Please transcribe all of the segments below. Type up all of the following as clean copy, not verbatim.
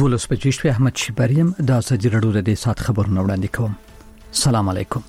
دولس بجې شوې. احمد شیبریم د ازادي راډیو د دې سات خبرونه وړاندې کوم. سلام علیکم.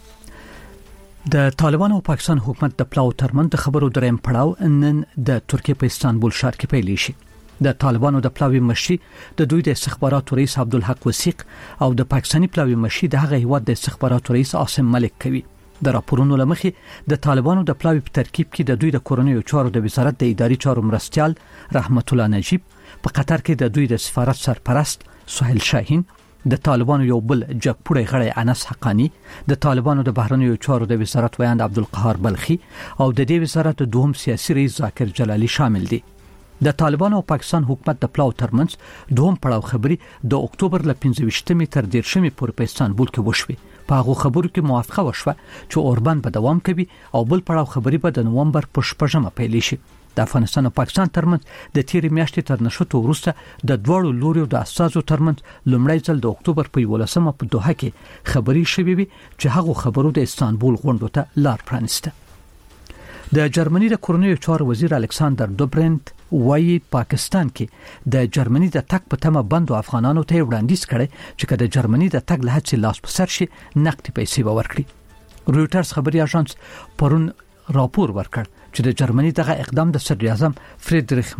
د طالبان او پاکستان حکومت د پلاو ترمن د خبرو دریم پړاو نن د ترکیه په استانبول ښار کې پیل شي. د طالبانو د پلاوی مشي د دوی د استخباراتو رئیس عبدالحق وثیق او د پاکستاني پلاوی مشي د هغه هیواد د استخباراتو رئیس عاصم ملک کوي. د راپورونو لمخې د طالبانو د پلاوی په ترکیب کې د دوی د کورنیو چارو د وزارت د اداري چارو مرستيال رحمت الله نجیب، په قطر کې د دوی د سفارت سرپرست سهیل شاهین، د طالبانو یو بل جګپوړی غړی انس حقانی، د طالبانو د بهرنیو چارو د وزارت ویاند عبدالقهار بلخی او د دې وزارت دوهم سیاسي رئیس ذاکر جلالی شامل دي. د طالبانو او پاکستان حکومت د پلاو ترمنځ دوهم پړاو خبري د اکتوبر ل 15 تر 13 پورې په استانبول کې وشوي. په هغه خبرو کې موافقه وشوه چې اوربان به دوام کوي او بل پړاو خبري به د نومبر په 14 پیل شي. د افغانستان او پاکستان ترمنځ د تیرې میاشتې تر نشټو وروسته د دوړو لوريو د اساسو ترمنځ لومړی ځل د اکتوبر په 11 په دوحه کې خبري شوې وي چې هغه خبرو د استانبول غونډو ته لار پرانسته. د جرمني د کورنیو چارو وزیر الکساندر دوبرنت وایي پاکستان کې د جرمني د تک په تمه بندو افغانانو ته وړاندیز کړي چې کله جرمني د تک له هڅې لاس په سر شي نقدي پیسې به ورکړي. رويټرز خبري اژانس پرون راپور ورکړ چې د جرمني دغه اقدام د صدر اعظم فریدریخ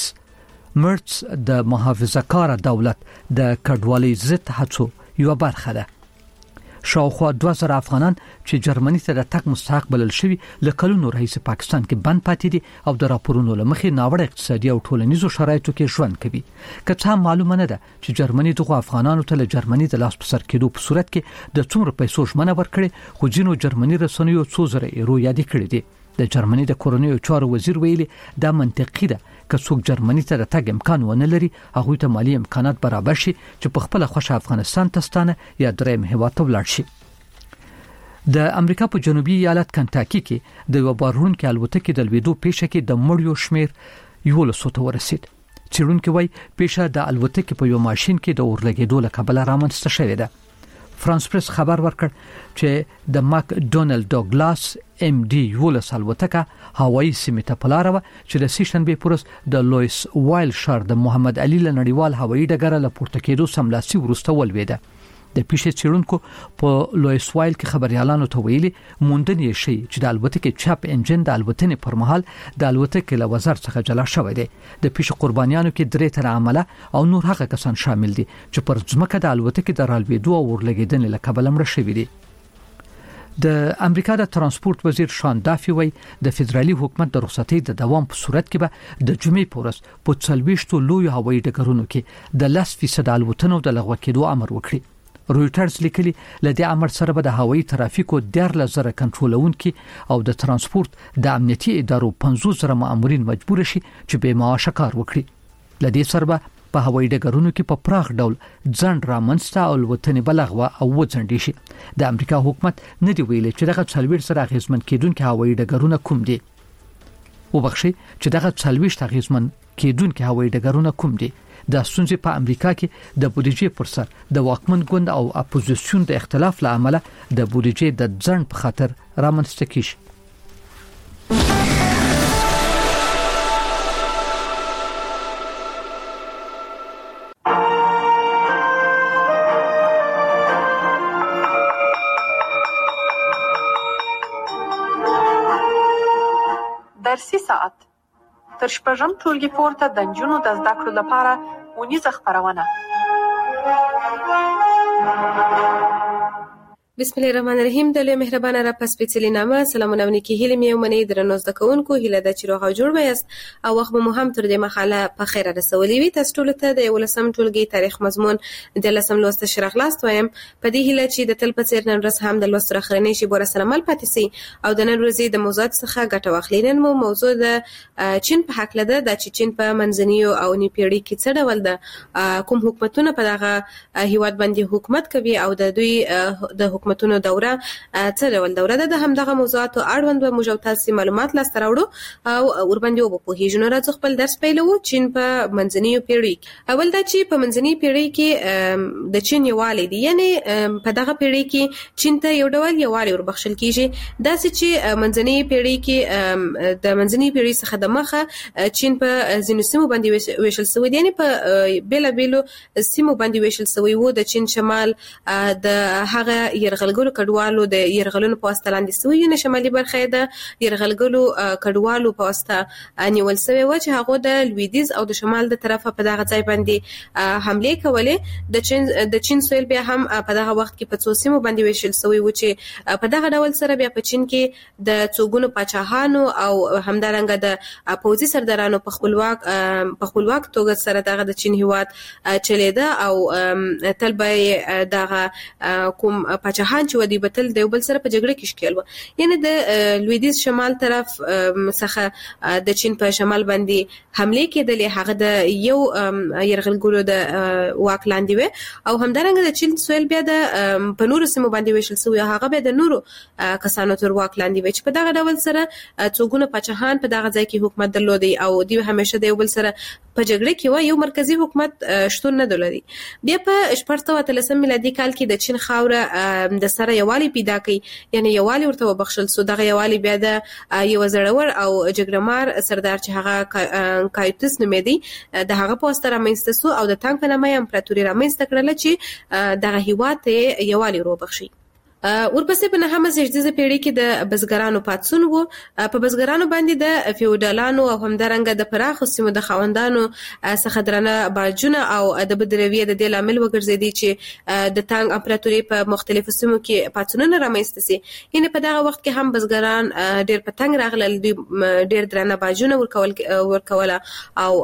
مرتز د محافظه‌کار دولت د کډوالۍ ضد هڅو یو برخه ده. شاوخوا 2000 افغانان چې جرمني ته د تک مستحق بلل شوی لکلونو رئیس پاکستان کې بند پاتې دي او د راپورونو لمخې ناوړه اقتصادي او ټولنیزو شرایطو کې ژوند کوي. که څه معلومه نه ده چې جرمني دغه افغانانو ته له جرمني د لاس په سر کېدو په صورت کې د څومره پیسو ژمنه ورکړي، خو ځینو جرمني رسنیو 2000 یورو یاد کړی دي. د جرمني د کورنیو چارو وزیر ویلي دا منطقي ده که څوک جرمني ته د تګ امکان ونه لري هغه ته مالی امکانات برابر شي چې په خپل خوښه افغانستان ته ستانه یا درېم هیواد ته ولاړ شي. د امریکا په جنوبي ایالت کنټاکی کې د یو بارونکو الوتکې د لویدو پیښه کې د مړیو شمیر 1100 ته ورسید. چیرونکو وایي پیښه د الوتکې په یو ماشين کې د اورلګېدو له کبله رامنځته شوې ده. فرانس پریس خبر ورکړ چې د ماک ډونالد ډاګلاس ام ډي 11 الوتکه هوایي سیمه ته پلاره چې د سیشنبه پورس د لوئیس وایل ښار د محمد علي لنړیوال هوایي ډګر له پورته کېدو سملاسي ورسته ولويده. د پیښې چیرونکو په لوئیس وایل کې خبريالانو ته ویلي موندنې شي چې د الوتکې چاپ انجن د الوتنې پر مهال د الوتکې له وزر څخه جلا شوی دی. د پیښې قربانیانو کې 3 تر عمله او نور هغه کسان شامل دي چې پر ځمکه د الوتکې د رالوېدو او ورلګېدنې له کبله مړه شوي دي. د امریکا د ترانسپورت وزیر شان دافي وایي د فدرالي حکومت د رخصتۍ د دوام په صورت کې به د جمعې پورس په 40 لوی هوایي ډګرونو کې د 10% الوتنو د لغوه کېدو امر وکړي. رويټرز لیکلي لدې امر سره به د هوایي ترافیکو 10000 کنټرولونکي او د ترانسپورت د امنیتي ادارو 50000 مامورین مجبور شي چې به معاش کار وکړي. لدې سره به په هوایي ډګرونو کې په پراخ ډول ځند رامنځته او الوتنې بلغوه او وځنډي شي. د امریکا حکومت نه دی ویلي چې دغه 40 سره اغیزمن کېدونکو هوایي ډګرونه کوم دي. وبخښي چې دغه 40 اغیزمن کېدونکو هوایي ډګرونه کوم دي. د ستونزې په امریکا کې د بودیجې پر سر د واکمن ګوند او اپوزیسیون د اختلاف له امله د بودیجې د ځنډ په خاطر رامنځته کیږي. درسي ساعت تر شپږم ټولګي پورته د نجونو د زده کړو لپاره ونیزه خپرونه. بسم الله الرحمن الرحیم. د لوی مهربانه را پس پیڅلي نامه سلامونه ونکي هیله مې ومني درنو زده کوونکو هیله د چیرغه جوړ وایست او وخت مو هم تر دې مخاله په خیر رسولي وي. تاسو ټول ته د 11م ټولګي تاریخ مضمون د 10م لوست شرح لاست وایم په دې هیله چې د تل په څیر نن ورځ هم د لوست راخرنې شي بور سره مل پاتې سي او د نن ورځې د موضوعات څخه ګټه واخلئ. نن مو موضوع د چین په حق لده د چین په منځنیو او نیپیړی کې څه ډول د کوم حکومتونه په دغه هیواد باندې حکومت کوي او د دوی د حکومتونو دوره څه ډول دوره ده. د همدغه موضوعاتو اړوند به موږ تاسو معلومات لاسته راوړو او ورباندې وپوهیږو. نو راځو خپل درس پیلوو. چین په منځنۍ پیړۍ کې، اول دا چې په منځنۍ پیړۍ کې د چین یووالی دی، یعنی په دغه پیړۍ کې چین ته یو ډول یووالی وربخښل کیږي. دا چې منځنۍ پیړۍ کې د منځنۍ پیړۍ څخه د مخه چین په ځینو سیمو باندې ویشل شوی دی، یعنی په بیلابیلو سیمو باندې ویشل شوی وو. د چین شمال د هغه يرغلګلو کډوالو د يرغلونو په واسطه لاندې شوی، یعنی شمالي برخه د يرغلګلو کډوالو په واسطه نیول شوی و چې هغه د لویدیز او د شمال د طرفه په دغه ځای باندې حمله کولې. د چین سویل بیا هم په دغه وخت کې په څو سیمو باندې ویشل شوی و چې په دغه ډول سره بیا په چین کې د څوګونو پاچاهانو او همدارنګه د پوځي سردارانو په خپلواک توګه سره دغه د چین هیواد چلیده او تل به دغه کوم پاچاهان چې ودی بتل د بل سره په جګړه کې شکل و. یعنی د لویدیز شمال طرف څخه د چین په شمال باندې حمله کېدلې، هغه د یو يرغلګلو د واک لاندې و او همدارنګه د چین سویل بیا د په نورو سیمو باندې ویشل شوی، هغه به د نورو کسانو تر واک لاندې و چې په دغه ډول سره څوګونه پاچاهان په دغه ځای کې حکومت درلودي او دوی همیشه د بل سره په جګړه کې و، یو مرکزی حکومت شتون نه درلودي. بیا په 1413 میلادي کال کې د چین خاوره د سره یووالی پیدا کړي، یعنی یووالی ورته وبخښل سو. دغه یووالی بیا د یو زړور او جګړمار سردار چې هغه کایوتس نومېدی د هغه په واسطه رامنځته سو او د تانګ په نامه امپراتوري رامنځته کړل چې دغه هیواد ته یووالی وبخښي. ورپسې په 9مه زیږدیزه پیړۍ کې د بزګرانو پاتسون وو. په بزګرانو باندې د فیوډالانو او همدارنګه د پراخو سیمو د خاوندانو څخه درنه باجونه او د بدرویه د دې لامل وګرځېدي چې د تانګ امپراتوري په مختلفو سیمو کې پاتسونونه رامنځته سي. یعنی په دغه وخت کې هم بزګران ډېر په تنګ راغلل، ډېر درنه باجونه ورکول او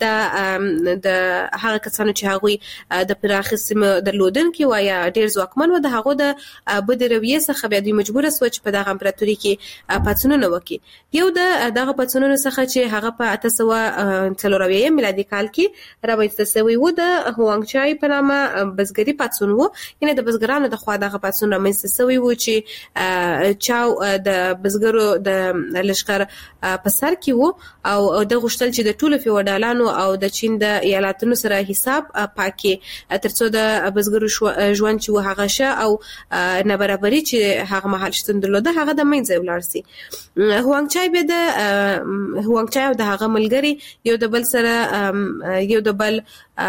د هغه کسانو چې هغوی د پراخو سیمو درلودونکي و یا ډېر ځواکمن و، د هغو د د رویه څخه بیا دوی مجبور سو چې په دغه امپراتوري کې پاتسونونه وکړي. یو د دغه پاتسونونو څخه چې هغه په 1840 میلادي کال کې رامنځته شوی و د هوانګ چای په نامه بزګري پاتسون و. یعنی د بزګرانو د خوا دغه پاتسون رامنځته شوی و چې چاو د بزګرو د لشکر په سر کې و او د غشتل چې د ټولو فیوډالانو او د چین د ایالاتونو سره حساب پاکي ترڅو د بزګرو ژوند چې هغه شه او برابرۍ چې هغه محل شتون درلوده هغه د منځه ولاړ سي. هوانګ چای به د هوانګ چای او د هغه ملګری یو د بل سره یو د بل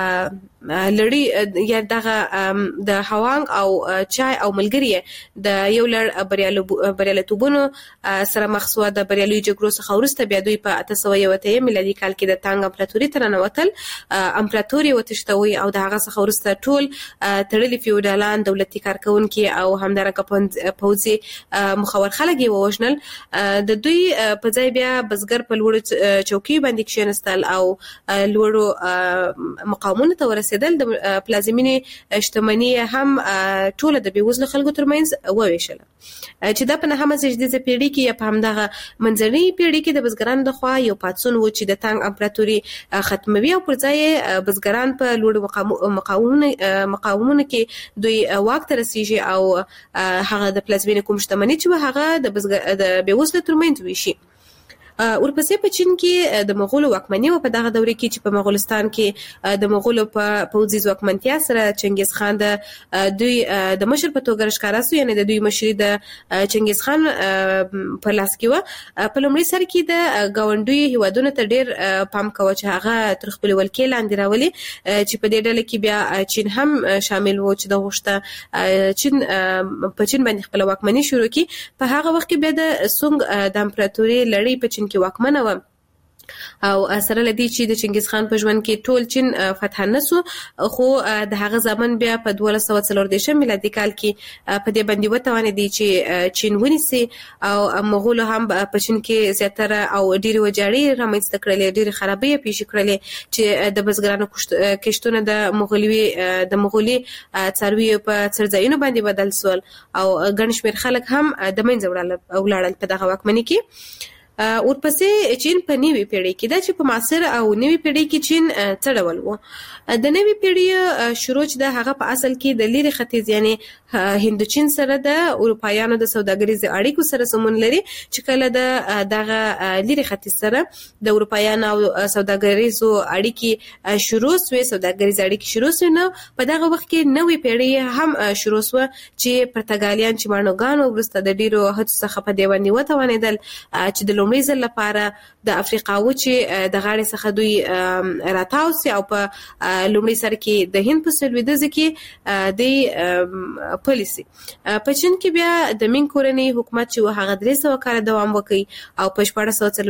لړۍ یا دغه د هوانګ او چای او ملګری د یو لړ بریالیتوبونو سره مخسوه د بریالي جګړو څخه ورسته بیا دوی په 1813 میلادي کال کې د تانګ امپراتوري تر ننوتل. امپراتوري وتښتوي او د هغه څخه ورسته ټول تړلي فیوډالان دولتي کارکونکي او همدارنګه پوځي مخور خلک یې ووژنل. د دوی په ځای بیا بزګر په لوړو چوکۍ باندې کښېنستل او لوړو مقامونو ته ورسېدل. د پلازمینې شتمني هم ټول د بیوزلو خلکو ترمنځ وویشله چې دا په 9مه زیږدیزه پیړۍ کې یا په همدغه منځنۍ پیړۍ کې د بزګرانو د خوا یو پاتسون و چې د تانګ امپراتوري ختموي او پر ځای بزګران په لوړو مقامونو کې دوی واک ته رسیږي او هغه د پلازمینې کوم شتمني چې هغه د بیوزلو ترمنځ ویشي. ورپسې په چین کې د مغولو واکمني او په دغه دوره کې چې په مغولستان کې د مغولو په پوځي ځواکمنتیا سره چنګیز خان د دوی د مشر په توګه ښکارا سو، یعنی د دوی مشري د چنګیز خان په لاس کې و. په لومړي سر کې د گاونډي هیوادونو ته ډېر پام کاوه چې هغه تر خپل ولکې لاندې راولي، چې په دې ډله کې بیا چین هم شامل و چې د غوښته چین په چین باندې خپل واکمني شروع کړي. په هغه وخت کې بیا د سونګ د امپراتوري لړۍ په چین کې واکمنه و او سره لدی چې د چنګیز خان په ژوند کې ټول چین فتح نسو، خو د هغه ځمن بیا په 1240 میلادي کال کې په دې باندې وتوانېدی چې چین ونیسي او مغول هم په چین کې زیاتره او ډېری وجاړي رامنځته کړلې، ډېری خرابې پیښې کړلې چې د بزګرانو کښتونه د مغولي څارویو په څرځایونو باندې بدل سول او ګڼ شمېر خلک هم د منځه ولاړل په دغه واکمنۍ کې. ورپسې چین په نوي پیړۍ کې دا چې په معاصر او نوي پیړۍ کې چین څه ډول و. د نوي پیړۍ شروع چې د هغه په اصل کې د لیرې ختیځ یعنی هندوچین سره د اروپایانو د سوداګریزو اړیکو سره سمون لري چې کله د دغه لیرې ختیځ سره د اروپایانو او سوداګریزو اړیکې شروع شوې سوداګریزو اړیکې شروع شوې نو په دغه وخت کې نوې پیړۍ هم شروع شو چې پرتګالیان چې مانوګانو وروسته د ډیرو هڅو څخه په دیوانی وتوانېدل چې د لومړي ځل لپاره د افریقا وچې د غاړې څخه دوی راتاو سي او په لومړي سر کې د هند په سلویدزه کې د پالیسي په چین کې بیا د مینګ کورنۍ حکومت چې هغه 300 کال دوام وکړي او په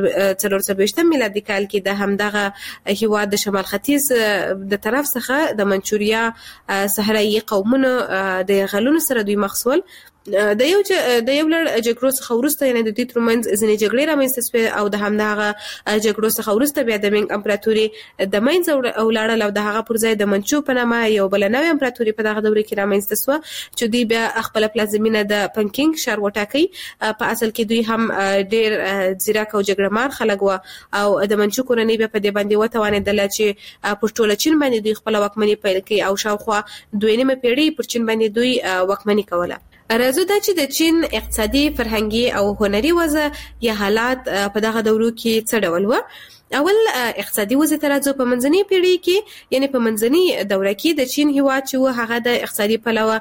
1444 میلادي کال کې د همدغه هیواد د شمال ختیځ د طرف څخه د منچوریا صحرایي قومونو د غلونو سره دوی مخسول د یو لړ جګړو څخه وروسته یعنی د دې ترمنځ ځینې جګړې رامنځته شوې او د همدغه جګړو څخه وروسته بیا د مینګ امپراتوري د منځ ولاړل او د هغه پر ځای د منچو په نامه یو بل نوې امپراتوري په دغه دوره کې رامنځته شوه چې دوی بیا خپل پلازمینه د پنکینګ ښار وټاکي. په اصل کې دوی هم ډېر ځیرک او جګړهمار خلک و او د منچو کورنۍ بیا په دې باندې وتوانېدل چې پر ټوله چین باندې دوی خپل واکمني پیل کړي او شاوخوا 2 پیړۍ پر چین باندې دوی واکمني کوله. راځو دا چې د چین اقتصادي فرهنګي او هنري وضع یا حالات په دغه دورو کې څه ډول و. اول اقتصادي وضع ته راځو. په منځنۍ پیړۍ کې یعنی په منځنۍ دوره کې د چین هیواد چې هغه د اقتصادي پلوه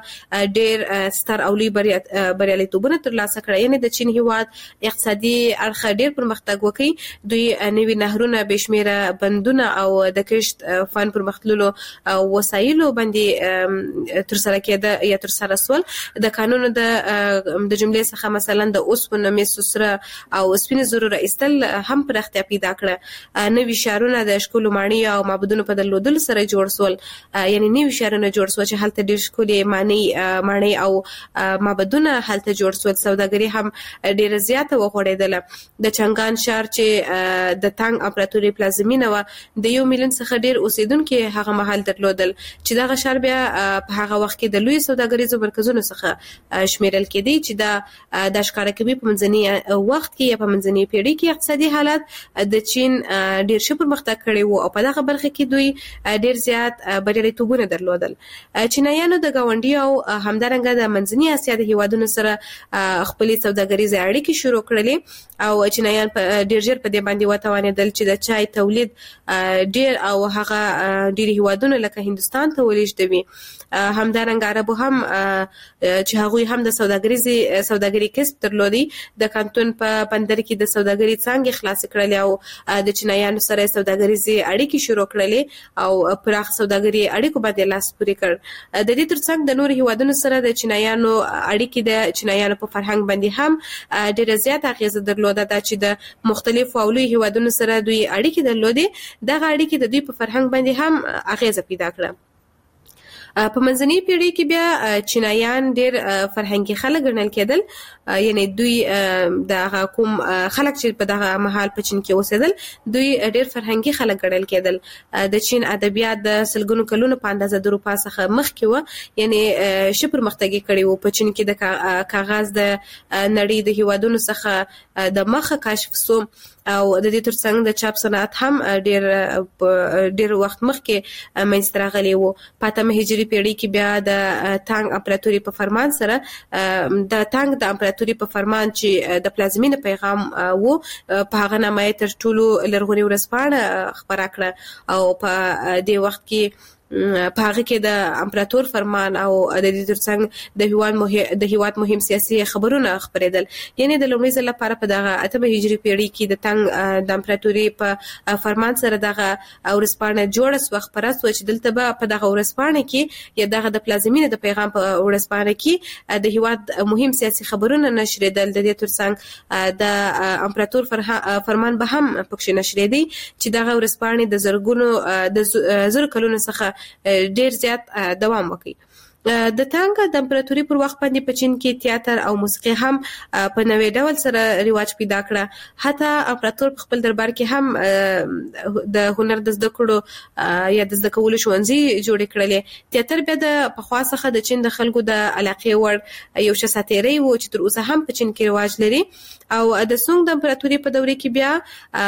ډېر ستر او لوی بریالیتوبونه ترلاسه کړل. یعنی د چین هیواد اقتصادي اړخ ډېر پرمختګ وکړي. دوی نوي نهرونه بشمیره بندونه او د کشت فن پرمختللو وسایلو باندې ترسره کېده یا ترسره سول. د قانونو د جملې څخه مثلا د اوسپنې مسو سره او سپینې زرو ایستل هم پراختیا پیدا کړه. نوي شهرونه د ښکلو ماڼۍ او معبدونو په درلودلو سره جوړ شول. یعنی نوي شهرونه جوړ شول چې هلته ډېر ښکلې ماڼۍ او معبدونه هلته جوړ شول. سوداګري هم ډېره زیاته وغوړېدله. د چنګان ښار چې د تانګ امپراتوري پلازمینه وه د 1 میلیون څخه ډېر اوسیدونکي هغه مهال درلودل چې دغه ښار بیا په هغه وخت کې د لوی سوداګریزو مرکزونو څخه شمیرل کېدی چې دا ښکاره کوي په منځني وخت کې یا په منځني پیړۍ کې اقتصادي حالات د چین ډیر ښه پرمختګ کړی وو او په دغه برخه کې دوی ډیر زیات بریالیتوبونه درلودل. چینایانو د ګاونډي او همدارنګه د منځنۍ اسیا د هیوادونو سره خپلې سوداګریزې اړیکې شروع کړلې او چینایان ډیر ژر په دې باندې وتوانېدل چې د چای تولید ډیر او هغه ډیر هیوادونه لکه هندستان ته ولېږدوي. همدارنګه عربو هم چې هغوی هم د سوداګري کسب درلودي. د کانتون په بندر کې د سوداګري څانګې خلاص کړلې او د چینایانو سره سوداګریزي اړیکې شروع کړلې او پراخ سوداګري اړیکو باندې لاس پورې کړ. د دې ترڅنګ د نور هیوادونو سره د چینایانو اړیکې د چینایانو په فرهنګ باندې هم ډېر زیات اغیزه درلوده چې د مختلفو او لوی هیوادونو سره دوی اړیکې درلودې. دغه اړیکې د دوی په فرهنګ باندې هم اغیزه پیدا کړه. په منځنۍ پیړۍ کې بیا چینایان ډېر فرهنګي خلک ګڼل کېدل. یعنی دوی د کوم خلک چې په دغه مهال په چین کې اوسېدل دوی ډېر فرهنګي خلک ګڼل کېدل. د چین ادبیات د سلګونو کلونو په اندازه د اروپا څخه مخکې وه. یعنی ښه پرمختګ یې کړی و. په چین کې د کاغذ د نړۍ د هیوادونو څخه د مخه کشف سو او د دې ترڅنګ د چاپ صنعت هم ډېر وخت مخکې منځته راغلی و. په 8 هجري پیړۍ کې بیا د تانګ امپراتوري په فرمان سره د تانګ د امپراتوري په فرمان چې د پلازمینه پیغام وو په هغه نامه تر ټولو لرغونی ورځپاڼه خپره کړه او په دې وخت کې په هغه کې د امپراتور فرمان او د دې ترڅنګ د هیواد مهم سیاسي خبرونه خبرېدل. یعنی د لومړي ځل لپاره په دغه 8 هجري پیړۍ کې د تانګ د امپراتوري په فرمان سره دغه ورځپاڼه جوړه سوه خپره سوه چې دلته به په دغه ورځپاڼه کې یا دغه د پلازمینې د پیغام په ورځپاڼه کې د هیواد مهم سیاسي خبرونه نشریدل. د دې ترڅنګ د امپراتور فرمان به هم پکښې نشریدي چې دغه ورځپاڼې د زرو کلونو څخه ډیر زیات دوام وکړي. د تانګ د امپراتوري پر وخت باندې په چین کې تیاتر او موسیقي هم په نوې ډول سره رواج پیدا کړ. حتی امپراتور په خپل دربار کې هم د هنر د زده کړو یا د زده کولو ښوونځي جوړ کړل. تیاتر بیا د پخوا څخه د چین د خلکو د علاقې وړ یو څه ساتيري وو چې تر اوسه هم په چین کې رواج لري. او د سونګ د امپراتوري په دوره کې بیا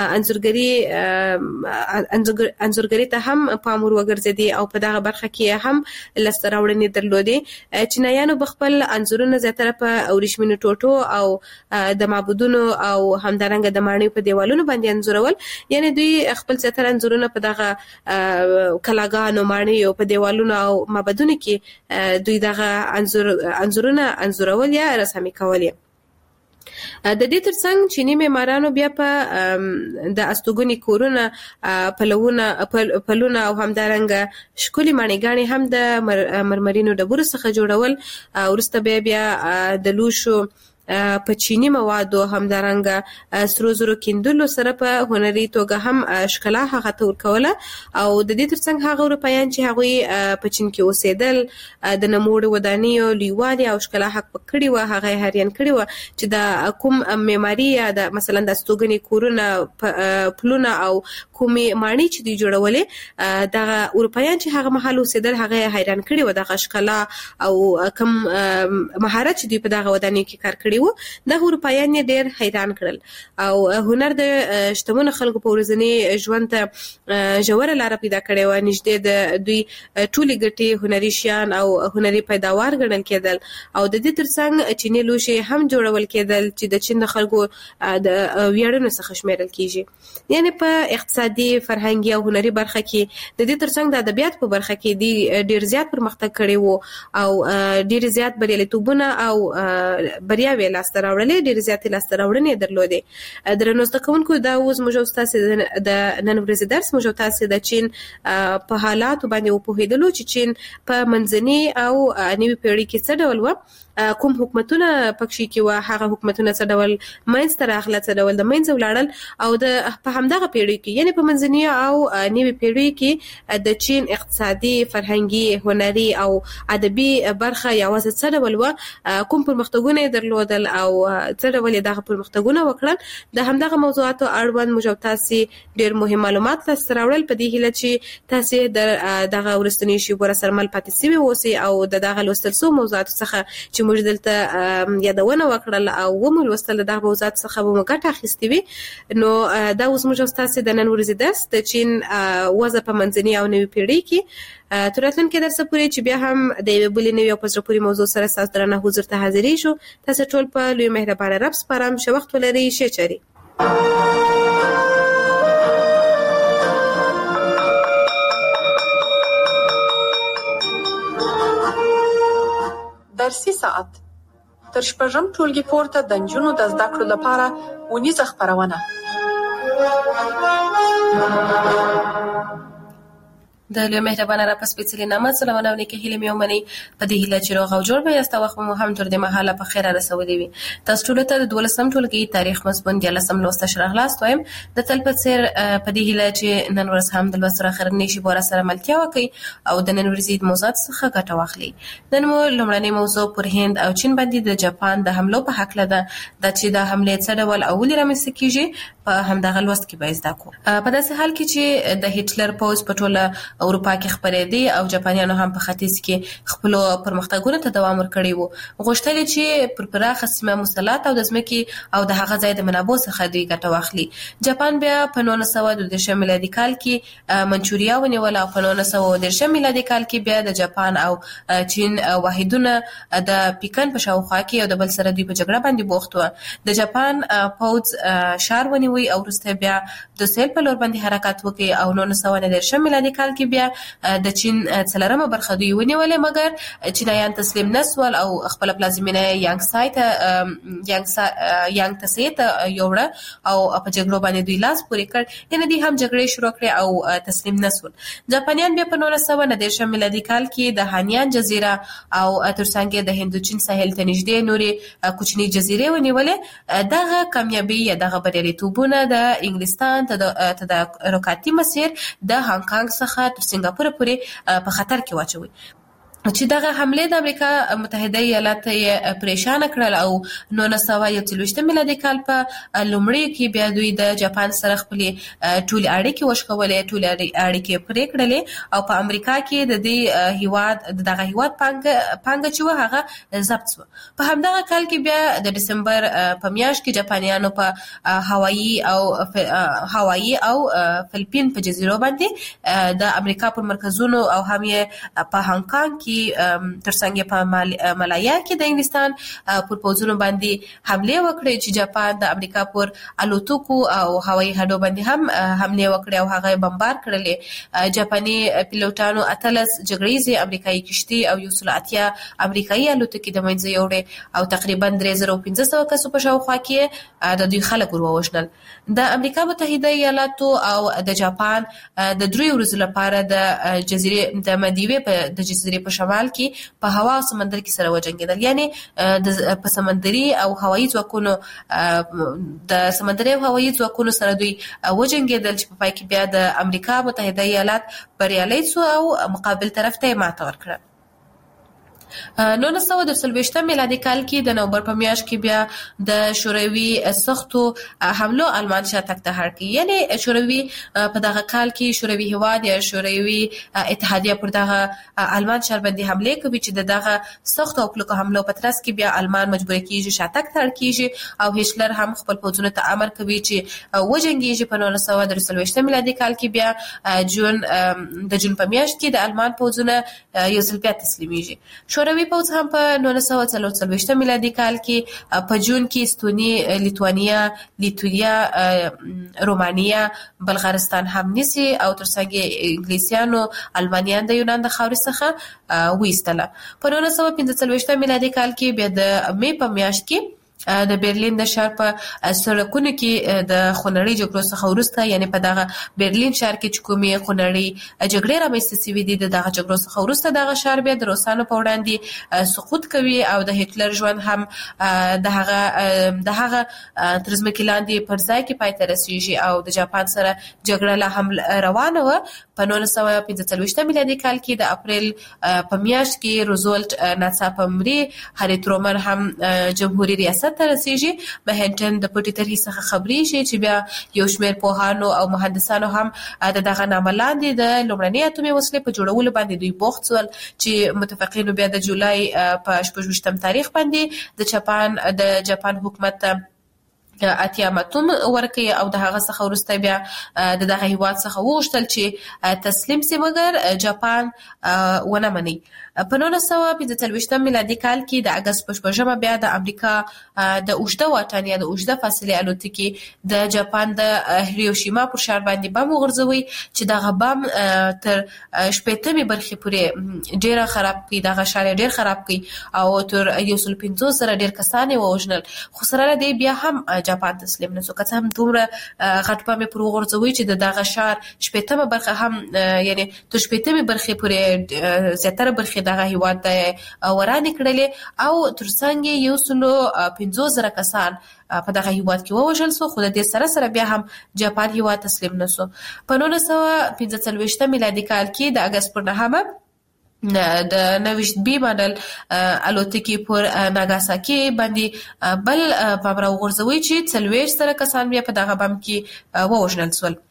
انځورګری ته هم پام ورغورځېدی او په دغه برخه کې هم لاسته راوړنې درلودي. چینایانو بخپل انځورونه زیاتره په ورېښمینو ټوټو او د معبودونو او همدارنګه د ماڼیو په دیوالونو باندې انځورول. یعنی دوی خپل زیاتره انځورونه په دغه کلاګانو ماڼیو په دیوالونو او معبدونو کې دوی دغه انځورونه انځورول یا رسامي کول. د دې ترڅنګ چینی معمارانو بیا په د استوګنی کورونه پلونه او همدارنګه ښکلي ماڼیګانې هم د مرمرینو ډبرو څخه جوړول. وروسته بیا د لوښو په چینی موادو همدارنګه سرو زرو کیندلو سره په هنري توګه هم ښکلا هغه تور کوله. او د دې ترڅنګ هغه اروپایان چې هغه په چین کې اوسېدل د نموړ ودانیو لیوالي او ښکلا حق پکړی و هغه هریان کړی و چې د کوم معماري یا د مثلا د استوګنی کورونه پلونه او کومي ماڼۍ چې دی جوړولې د اروپایان چې هغه محل اوسېدل هغه حیران کړی و د ښکلا او کوم مهارت چې دی په دغه ودانیو کې کار کړی و. د اروپایان ډېر حیران کړل او هنر د شتمنو خلکو په ورځني ژوند ته ژوره لار پیدا کړې و. نږدې د دوی ټولي ګټي هنري شیان او هنري پیداوار ګڼل کېدل. او د دې ترڅنګ چینی لوښي هم جوړول کېدل چې د چین د خلکو د ویاړونو څخه شمیرل کیږي. یعنی په اقتصادي فرهنګي او هنري برخه کې د دې ترڅنګ د ادبیات په برخه کې دی ډېر زیات پرمختګ کړی وو او ډېر زیات بریالیتوبونه او بریاوې لاسته راوړلې ډېر زیاتې لاسته راوړنې درلودې. درنو زده کوونکو دا اوس موږ تاسو د نن ورځې درس موږ تاسو د چین په حالاتو باندې وپوهیدلو چې چین په منځني او نوي پیړۍ کې څه ډول و، کوم حکومتونه پکښې کې و، هغه حکومتونه څه ډول منځ ته راغله، څه ډول د منځه ولاړل. او د په همدغه پیړۍ کې یعنی په منځني او نوي پیړۍ کې د چین اقتصادي فرهنګي هنري او ادبي برخه یوازې څه ډول و، کوم پرمختګونه درلودل او څه ډول دغه پرمختګونه وکړل. د همدغه موضوعاتو اړوند موږ تاسو ډېر مهم معلومات تاسو راوړل په دې هیله چې تاسو دغه ورستنی شی ور سره مل پاتې سوي اوسئ او دغه لوستل سو موضوعات څخه چې موږ دلته یادونه وکړل او ومو لوستل دغه موضوعات څخه به موږ ګټه اخیستې وي. نو دا اوس موږ تاسو د نن ورځې درس د چین وضع په منځني او نوي پیړۍ کې تر راتلونکي درس پورې چې بیا هم د یوې بلې نوې او په زړه پورې موضوع سره ستاسو درنه حضور ته حاضرېږو. تاسو ټول په لوی مهربانه رب سپارم. ښه وخت ولرئ. ښه چاري. درسي ساعت تر شپږم ټولګي پورته د نجونو د زده کړو لپاره ونیزه خپرونه. د لوی مهربانه را په سپېڅلي نامه سلامونه ونیکه هیله مې ومنئ په دې هیله چې روغ او جوړ به یاست. وخت مو هم تر دې مهاله په خیر رسولي وي. تاسو ټول ته د 12م ټولګي تاریخ مضمون 14 لوست شرغلاست وایم. د تل په څیر په دې هیله چې نن ورځ هم د لوست سره خرنې شي بور سره ملتیا وکړي او د نن ورځې موضوعات څخه ګټه واخلي. نن مو لومړنۍ موضوع پر هند او چین باندې د جاپان د حملو په حق ده چې د حمله څه ډول او ولې رامنځته کیږي په همدغه لوست کې به زده کوو. په داسې حال کې چې د هټلر پوځ په ټوله اروپا کې خپرې دي او جاپانیانو هم په ختیځ کې خپل پرمختګونو ته دوام ورکړی وو. غوښتل چې پر پراخه سیمه مسلط او د ځمکې او د هغه ځای د منابعو څخه دوی ګټه واخلي. جاپان بیا په 1912 میلادي کال کې منچوریا ونیول او په 1913 میلادي کال کې بیا د جاپان او چین واحدونه د پیکن په شاوخوا کې او د بل سره دوی په جګړه باندې بوخت و. د جاپان پوځ شار ونیوي او وروسته بیا د سیل په لور باندې حرکت وکړي او 1919 میلادي کال کې بیا د چین څلورمه برخه دوی ونیولې، مګر چینایان تسلیم نسول او خپل پلازمینه یانګسای ته یوړه او په جګړو باندې دوی لاس پورې کړ. یعنی دوی هم جګړې شروع کړې او تسلیم نسول. جاپانیان بیا په 1919 میلادي کال کې د هانیان جزیره او ترڅنګ د هندوچین ساحل ته نږدې نورې کوچنۍ جزیرې ونیولې. دغه کامیابی یا دغه بریالیتوبونه د انګلستان ته د رکاتی مسیر د هانګ کانګ څخه تر سنگاپور پورې په خطر کې واچوي. چې دغه حمله د امریکا متحده ایالات یې پریشان کړل او 1940 میلادي کال په لومړی کې بیا دوی د جاپان سره خپل ټول اړیکې وشکولې، ټول اړیکې پرې کړلې او په امریکا کې د دې هیواد دغه هیواد پانګه چې هغه ضبط شو. په همدغه کال کې بیا د دسمبر په میاشت کې جاپانیانو په هوایی او فلیپین په جزیرو باندې د امریکا پر مرکزونو او هم یې په هانګ کانګ ترڅنګ په مالایا کې د انګلستان پر پوځونو باندې حمله وکړه چې جاپان د امریکا پر الوتکو او هوایي هډو باندې هم حمله وکړه او هغه بمبار کړل. جاپاني پیلوټانو 18 جګړیزې امریکایي کشتي او 180 امریکایي الوتکې د منځه یوړې او تقریبا 3500 کسو په شاوخوا کې د دوی خلک وروښنل. د امریکا متحده ایالاتو او د جاپان د 3 ورځې لپاره د جزیره د مالدیوي په جزیره په شمال کې په هوا او سمندر کې سره وجنګیدل. یعنی په سمندري او هوایي ځواکونو د سمندري او هوایي ځواکونو سره دوی وجنګیدل چې په پای کې بیا د امریکا متحده ایالات بریالي شو او مقابل طرف ته ماته ورکړه. 1940 میلادي کال کې د نومبر په میاشت کې بیا د شوروي سختو حملو آلمان شاتګ ته هر کې، یعنی شوروي په دغه کال کې شوروي هواد یا شوروي اتحادیه پر دغه آلمان شهر باندې حمله کوي چې دغه سختو او کلکو حملو په ترڅ کې بیا آلمان مجبور کیږي شاتګ ته هر کیږي او هټلر هم خپل پوځونو ته امر کوي چې وجنګیږي. په 1940 میلادي کال کې بیا د جون په میاشت کې د آلمان پوځونه یو ځل بیا تسلیمیږي. شوروي پوځ هم په 1940 میلادي کال کې په جون کې استونی، لیتوانیا، لیتویا، رومانیا، بلغارستان هم نیسي او ترڅنګ انګلیسیانو المانیان د یونان د خاورې څخه وایستله. په 1945 میلادي کال کې بیا د می په میاشت کې د برلین د ښار په سړکونو کې د خونړۍ جګړو څخه وروسته، یعنی په دغه برلین ښار کې چې کومې خونړۍ جګړې رامنځته شوې دي د دغه جګړو څخه وروسته دغه ښار بیا د روسانو په وړاندې سقوط کوي او د هټلر ژوند هم د هغه تر ځمکې لاندې پر ځای کې پای ته رسیږي او د جاپان سره جګړه لا هم روانه وه. په 1945 میلادي کال کې د اپریل په میاشت کې روزولټ ناڅاپه مري، هاري ترومن هم جمهوریت ریاست ته رسیږي. مهنټن د پټې طرحې څخه خبرې شي چې بیا یو شمېر پوهانو او مهندسانو هم دغه نامه لاندې د لومړنۍ اتومي وسلې په جوړولو باندې دوی بوخت شول چې متفقینو بیا د جولای په 28 تاریخ باندې د جاپان حکومت اتیا ماتوم ورکي او د هغه څخه ورسته بیا د دغه هیواد څخه وغوښتل چې تسلیم شي مګر جاپان ونه مني. په 1945 میلادي کال کې د اگست په 8 بیا د امریکا د اوږده واټن یا د اوږده فاصلې الوتکې د جاپان د هیروشیما پر ښار باندې بم وغورځوي چې دغه بم تر 80 برخې پورې ډیره خراب کړي، دغه ښار ډیر خراب کړي او تر 150 سره ډیر کسان ووژنل. خو سره دې بیا هم جاپان تسلیم نشو، که څه هم دومره غټ بم پر وغورځوي چې دغه ښار 80 برخه هم یعنی تر 80 برخې پورې زیاتره برخې دغه هیواد ته ورانې کړلې او ترڅنګ 150,000 کسان په دغه هیواد کې ووژل شو. خو د دې سره سره بیا هم جاپان هیواد تسلیم نشو. په 1945 میلادي کال کې د اگست پر 9 د 90 بي ماډل الوتکې پر ناګاساکي باندې بل بم راوغورځوي چې 40 کسان بیا په دغه بم کې ووژل شول.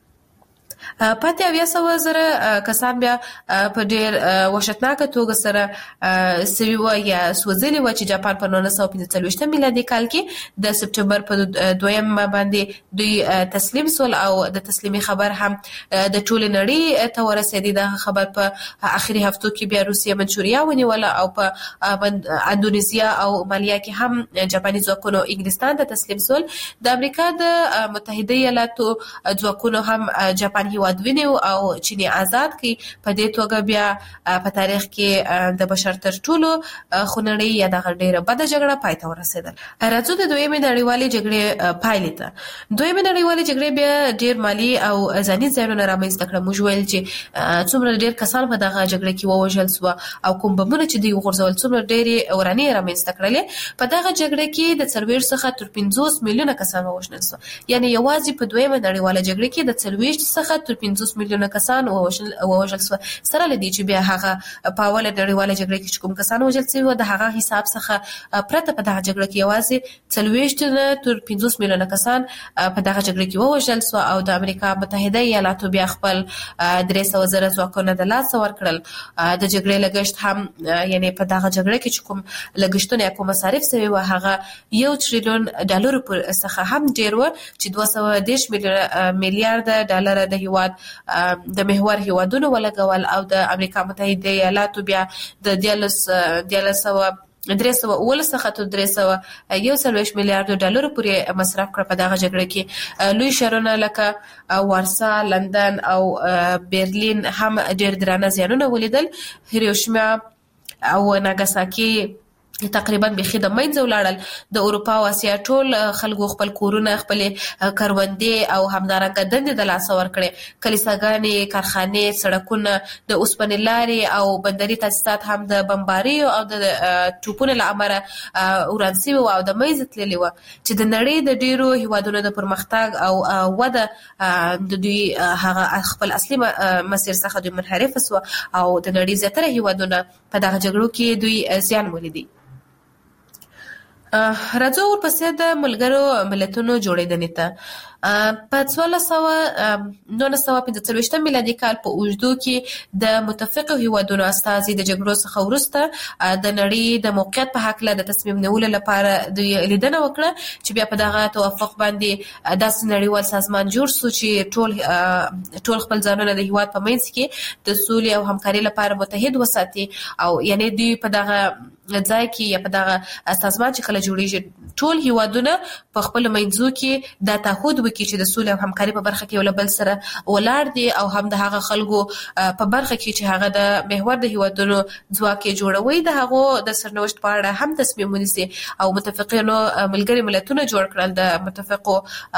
پاتې 800,000 کسان بیا په ډیر وحشتناکه توګه سره سوي و یا سوځلي و چې جاپان په 1945 میلادي کال کې د سپټمبر په 2 باندې دوی تسلیم شول او د تسلیمي خبر هم د ټول نړۍ ته ورسېدی. د خبر په اخري هفتو کې بیا روسیه منچوریا ونیوله او په اندونیزیا او مالیا کې هم جاپاني ځواکونو انګلستان ته تسلیم شول. د امریکا د متحده ایالاتو ځواکونو هم جاپان هیواد ونیو او چینی آزاد کی. په دې توګه بیا په تاریخ کې د بشر تر ټولو خونړۍ یا د ډیره بده جګړه پای ته ورسېدل. راځو د دویمې نړیوالې جګړې پایلې ته. دویمې نړیوالې جګړې بیا ډیر مالی او ځاني زیانونه رامنځته کړل. موږ ویل چې څومره ډیر کسان په دغه جګړه کې ووژل شو او کوم بمونه چې دوی وغورځول څومره ډېرې ورانې رامنځته کړلې. په دغه جګړه کې د 40 څخه تر 50 میلیونه کسان ووژل شو. یعنی یوازې په دویمه نړیواله جګړه کې د 40 څخه تر 50 میلیونه کسان ووژل شو. سره لدی چې بیا هغه په اوله نړیواله جګړه کې کوم کسان وژل شوي د هغه حساب څخه پرته په دغه جګړه کې یوازې 40 تر 50 میلیونه کسان په دغه جګړه کې ووژل شو او د امریکا متحده ایالاتو بیا خپل 300 زره ځواکونه د لاس ورکړل. د جګړې لګښت هم یعنی په دغه جګړه کې کوم لګښتونه کوم مصارف شوي و هغه $1 تریلیون څخه هم ډیر و چې 210 میلیارډ ډالر د هیواد د محور هیوادونو ولګول او د امریکا متحده ایالاتو بیا د 300 څخه تر 341 میلیارډ ډالر پورې مصرف کړ په دغه جګړه کې. لوی شهرونه لکه وارسا، لندن او برلین هم ډیر درانه زیانونه ولیدل. هیروشیما او ناګاساکي تقریبا بخي د منځ ولاړل. د اروپا او اسیا ټول خلکو خپل کورونه، خپل کروندې او همدارنګه دندې د لاس ورکړې. کلیساګانې، کارخانې، سړکونه، د اوسپنې لارې او بندري تاسیسات هم د بمباریو او د ټوپونو له امله وران شوي او د منځه تللي وو چې د نړۍ د ډیرو هیوادونو د پرمختګ او وده د دوی هغه خپل اصلي مسیر څخه دوی منحرف شو او د نړۍ زیاتره هیوادونه په دغه جګړو کې دوی زیان ولیدي. راځو ورپسې د ملګرو ملتونو جوړېدنې ته. په 1945 میلادي کال په اوږدو کې د متفقو هیوادونو استازي د جګړو څخه وروسته د نړۍ د موقعیت په هکله د تصمیم نیولو لپاره د لیدنه وکړه چې بیا په دغه توافق باندې داسې نړیوال سازمان جوړ شو چې ټول خپل ځانونه د هیواد په منځ کې د سولې او همکارۍ لپاره متحد وساتي او یعنی دوی په دغه ځای کې یا په دغه سازمان چې کله جوړیږي ټول هیوادونه په خپل منځو کې د تعهد وکړي چې د سولې او همکارۍ په برخه کې یو بل سره ولاړ دي او هم د هغه خلکو په برخه کې چې هغه د محور د هیوادونو ځواک جوړوي د هغه د سرنوشت په اړه هم تصمیم ونیسي او متفقینو ملګري ملتونه جوړ کړل. د متفقو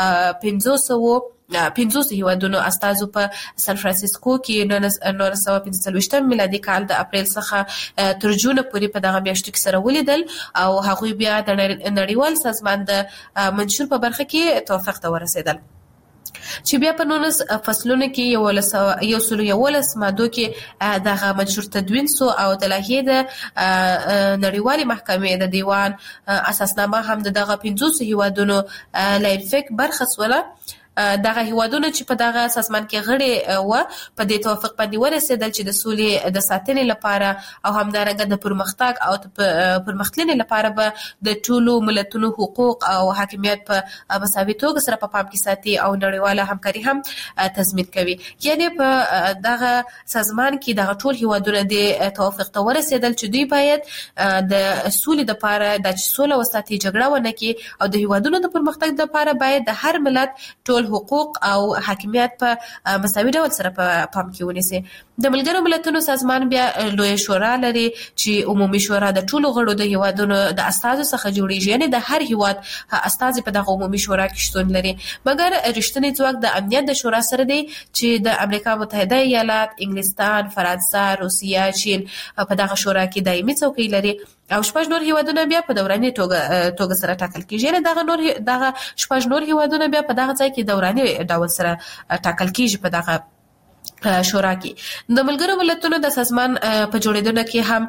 500 هیوادونو استازو په سان فرانسیسکو کې 1945 میلادي کال د اپریل څخه تر جون پورې په دغه میاشتو کې سره ولیدل او هغوی بیا د نړیوال سازمان د منشور په برخه کې توافق ته ورسېدل چې بیا په 19 فصلونو کې 11 مادو کې دغه منشور تدوین سو او د لایحې د نړیوالې محکمې د دیوان اساسنامه هم دغه 500 هیوادونو لایحه برخه سوله. دغه هیوادونه چې په دغه سازمان کې غړي و په دې توافق باندې ورسېدل چې د سولې د ساتنې لپاره او همدارنګه د پرمختګ او پرمختلنې لپاره به د ټولو ملتونو حقوق او حاکمیت په مساوي توګه سره په پام کې ساتي او نړیواله همکاري هم تضمین کوي. یعنی په دغه سازمان کې دغه ټول هیوادونه د توافق ته ورسېدل چې دوی باید د سولې لپاره د سولې وساتي، جګړه ونه کړي او د هیوادونو د پرمختګ لپاره باید د هر ملت ټول حقوق او حاکمیت په مساوي ډول سره په پام کې ونیسي. د ملګرو ملتونو سازمان بیا لوی شورا لري چې عمومي شورا د ټولو غړو د هیوادونو د استازو څخه جوړیږي. یعنی د هر هیواد استازي په دغه عمومي شورا کې شتون لري. مګر رښتینی ځواک د امنیت د شورا سره دی چې د امریکا متحده ایالات، انګلستان، فرانسه، روسیه، چین په دغه شورا کې دایمي څوکۍ لري او شپږ نور هیوادونه بیا په دوراني توګه سره ټاکل کیږي. یعنی دغه شپږ نور هیوادونه بیا په دغه ځای کې دوراني ډول سره ټاکل کیږي په دغه شورا کې. د ملګرو ملتونو د سازمان په جوړېدنه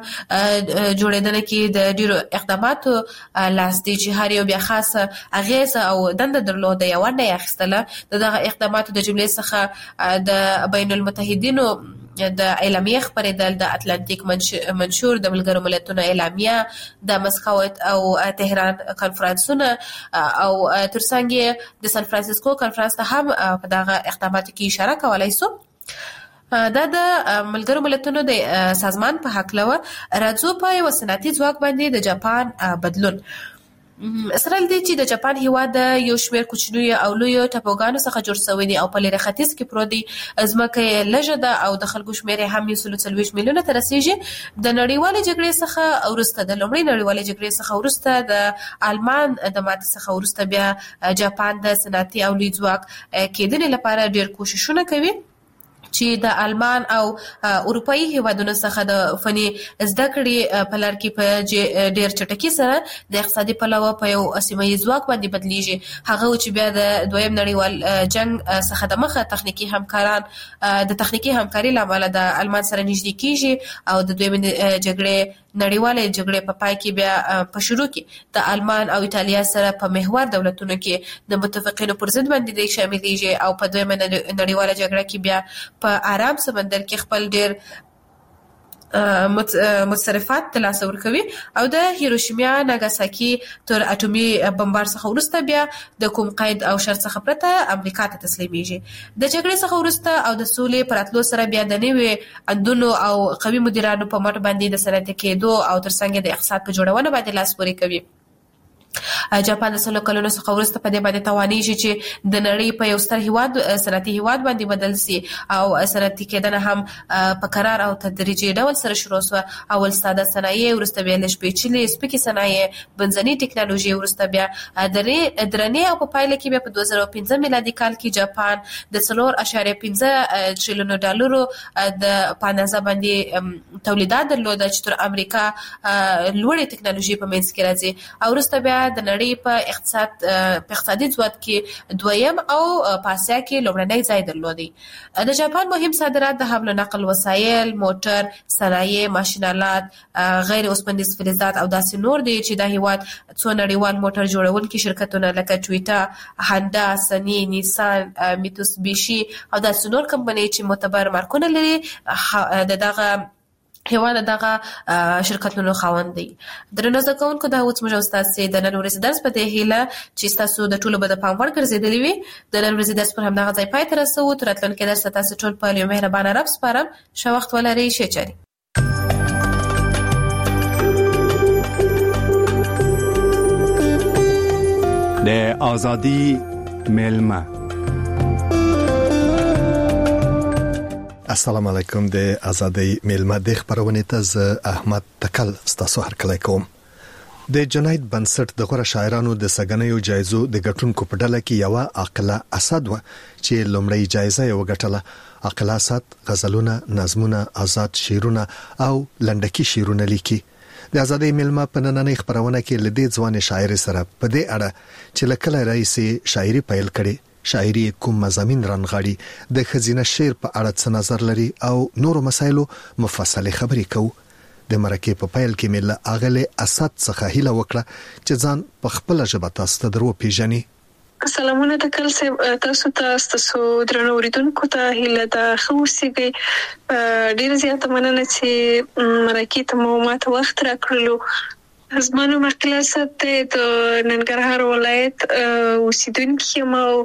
کې د ډیرو اقداماتو لاس دی چې هر یو بیا خاصه اغیزه او دنده درلوده یا ونډه اخیستله. دغه اقداماتو د جملې څخه د بین المتحدینو د اعلامیه خبرېدل، د اتلانتیک منشور، د ملګرو ملتونو اعلامیه، د مسکو او تهران کنفرانسونه او ترڅنګ د سان فرانسیسکو کنفرانس ته هم په دغه اقداماتو کې اشاره کولای شو. دا د ملګرو ملتونو د سازمان په هکله و. راځو په یو صنعتي ځواک باندې د جاپان بدلون. سره دې چې د جاپان هیواد د یو شمېر کوچنیو او لویو ټاپوګانو څخه جوړ شوی دی او په لرې ختیځ کې پروت دی. ځمکه یې لږه ده او د خلکو شمېر یې هم 140 میلیونه ته رسیږي. د نړیوالې جګړې څخه وروسته د لومړۍ نړیوالې جګړې څخه وروسته د آلمان د ماتې څخه وروسته بیا جاپان د صنعتي او لوی ځواک کېدنې لپاره ډېر کوششونه کوي چې د آلمان او اروپאי هیوادونو څخه د فني زده کړې په لار کې په ډېر چټکۍ سره د اقتصادي پلوه په یو سیمه ییز ځواک باندې بدلیږي. هغه چې بیا د دویم نړیوال جنگ څخه د مخه تخنیکی همکاران د تخنیکی همکاري لامل د آلمان سره نږدې کیږي او د دویم جګړې نړیواله جګړې په پای کې بیا په شروع کې د آلمان او ایتالیا سره په محور دولتونو کې د متفقینو پر ضد باندې شاملېږي او په دویمه نړیواله جګړه کې بیا په آرام سمندر کې خپل ډېر متصرفات ترلاسه ورکوي او د هیروشیما ناګاساکي تر اټومي بمبار څخه وروسته بیا د کوم قید او شرط څخه پرته امریکا ته تسلیمیږي. د جګړې څخه وروسته او د سولې پر اتلو سره بیا د نوې اندونو او قوي مدیرانو په مټ باندې د صنعتي کېدو او ترڅنګ د اقتصاد په جوړونه باندې لاس پورې کوي. جاپان د 100 کلونو څخه وروسته په دې باندې توانېږي چې د نړۍ په یو ستر هیواد صنعتي هیواد باندې بدل شي او صنعتي کېدنه هم په قرار او تدریجي ډول سره شروع شوه. اول ساده صنایع وروسته بیا لږ پیچلې سپکې صنایع بنځنۍ ټکنالوژي وروسته بیا درنې او په پایله کې بیا په 2015 میلادي کال کې جاپان د 4.5 تریلیون ډالرو د پانازه باندې تولیدات درلوده چې تر امریکا لوړې ټکنالوژي په منځ کې راځي او وروسته بیا د نړۍ په اقتصادي ځواک کې دویم او په اسیا کې لومړنی ځای درلودي. د جاپان مهم صادرات د حمل و نقل وسایل، موټر، صنایع، ماشینالات، غیر اوسپنیز فلزات او داسې نور دي چې د هیواد څو نړیوال موټر جوړونکي شرکتونه لکه ټویوټا، هاندا، سنی، نیسان، میتسوبیشي او داسې نور کمپنۍ چې معتبر مارکونه لري د دغه هیواد دغه شرکتونو خاوند دي. درنو زده کوونکو دا اوس موږ استاد سي د نن ورځې درس په دې هیله چې تاسو د ټولو به د پام وړ ګرځېدلی وي. د نن ورځې درس پر همدغه ځای پای ته رسوو. تر راتلونکي درس تاسو ټول په یو مهربانه رب سپارم. ښه وخت ولرئ. ښه چاري. د ازادي ملما. السلام علیکم. د ازادي ملما د خبرونه ته ز احمد تکل ستاسو هرکلی کوم. د جنید بنسټ د غوړه شاعرانو د سګنیو جایزو د ګټونکو په ډله کې یو عقله اسد و چې لومړی جایزه یې وګټله. عقله اسد غزلونه، نظمونه، آزاد شعرونه او لنډکی شعرونه لیکي. د ازادي ملما په نننۍ خبرونه کې لدې ځوان شاعر سره په دې اړه چې لکه رئیس شاعري پیل کړي، شاعري کوم مضامین رانغاړي، د خزینه شعر په اړه څه نظر لري او نورو مسایلو مفصله خبرې کوو. د مرکه په پیل کې مل اغله اسد څخه هیله وکړه چې ځان په خپل ژبه تاسو ته درو پیژني. سلامونه د کل تاسو درنو اوریدونکو ته هیله ده خوسیږي. ډیر زیاته مننه چې مرکه ته مو ماته وخت راکړلو. زمانو مقلصت د ننګرهار ولایت اوسیدونکو یم او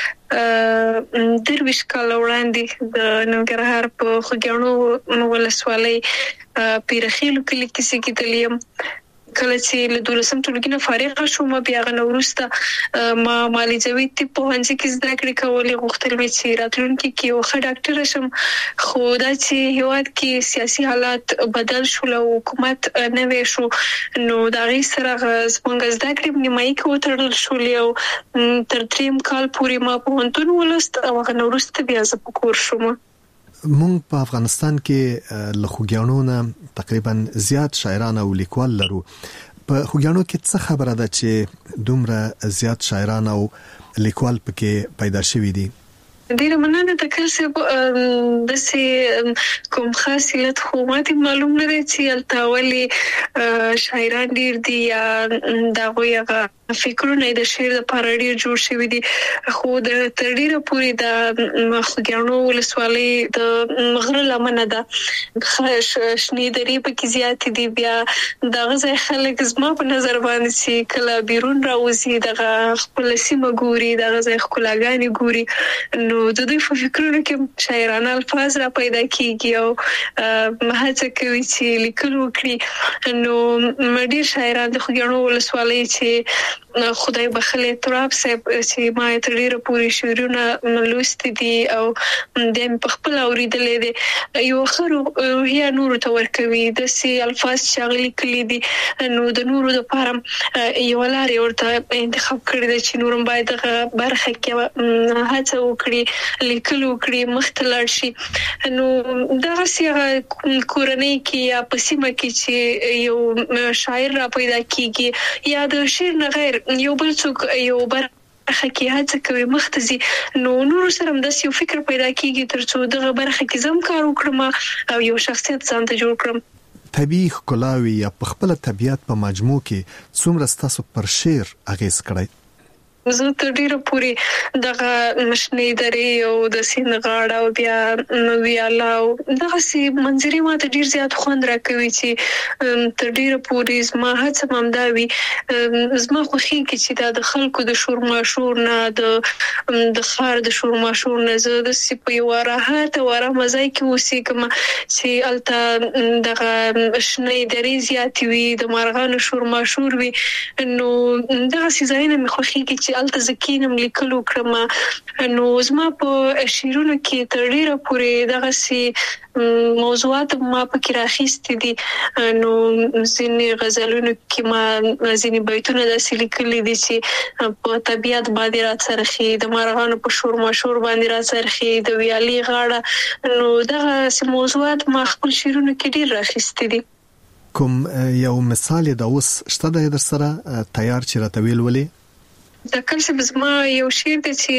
درویش کال وړاندې د ننګرهار په خوګیاڼو ولسوالۍ پیرخیلو کلی کې سګیدلیم. کله چې له 12م ټولګي نه فارغ شوم بیا غنورسته ما مالی جوید ته په هنځ کې زده کړې کولې غوښتل مې چې راتلونکي کې یو ښه ډاکټر شم. خو دا چې هیواد کې سیاسي حالات بدل شول او حکومت نوې شو نو دا غي سره زمونږ زده کړې نیمایي کې وتړل شولې او تر 3 کال پورې ما په هنتون ولست او غنورسته بیا زه په کور شوم. مونږ په افغانستان کې له خوګیاڼو نه تقریبا زیات شاعران او لیکوال لرو. په خوګیاڼو کې څه خبره ده چې دومره زیات شاعران او لیکوال پکې پیدا شوي دي؟ ډیره مننه د کل څه د کوم خاص علت خو ماته معلوم نه دی چې التاولي شاعران ډیر دي یا دا غویغه فکرونه د شعر لپاره ډیر جوړ شوی دي. خو د ترډیره پوری د خوګیاڼو ولسوالۍ د مغرب لمنه ده شنې درې پکې زیات دي. بیا د غزه خلک زما په نظر باندې چې کله بیرون راوځي د خپل سیمه ګوري د غزه خپلګانی ګوري نو د دوی په فکرونو کې شاعرانه الفاظ را پیدا کیږي او هڅه کوي چې لیکل وکړي. نو مډیر شاعران د خوګیاڼو ولسوالۍ چې خدای بخلې تراب صاحب چې ما تر ډیره پوری شعرونه لوست دي او د په خپل اوریدلې دي یو خرو هي نور ته ورکوي د سي الفاظ شغلي کلی دي نو د نورو د پاره یو لاري ورته انتخاب کړی دی چې نورم باید برخه کې هڅه وکړي لیکلو کړي مختلف شي نو دا سیغه کورنۍ کې یا پسیمه کې چې یو شاعر را پیدا کیږي یا د شعر نه غیر یو بل څوک یو برخه کې هڅه کوي مختزي نو نور سره هم د یو فکر پیدا کیږي ترڅو دغه برخه کې زم کار وکړم او یو شخصیت ځان ته جوړ کړم طبيعي ښکلاوي یا په خپل طبيعت په مجموع کې څومره ستاسو پر شعر اغیز کړی زه تر ډیره پوری دغه مشنې درې او د سین غاړه او بیا ویاله دغه سي منظرې ماته ډیر زیات خوند راکوي چې تر ډیره پوری زما هڅه ممداوي زما خوښي کې چې د خلکو د شور ماشور نه د خار د شور ماشور نه زه د سی په یو راحت او آرام ځای کې اوسېږم چې الته دغه شنې درې زیات وي د مارغانو شور ماشور وي نو دغه سي ځایونه مې خوښي کې چې الته زکینم لیکلو کړم نو زما په شعرونو کې تر ډیره پورې دغه سي موضوعات ما پکې راخېستې دي نو ځینې غزلونو کې ما ځینې بیتونه داسې لیکلي دي چې په طبيعت باندې راڅرخي د مارغانو په شور ماشور باندې راڅرخي د ویالې غاړه نو دغه موضوعات ما خپل شعرونو کې ډیر راخېستې دي کوم یو مثال د اوس شته د در سره تیار چې راتویل ولې د کله زما یو شعر دی چې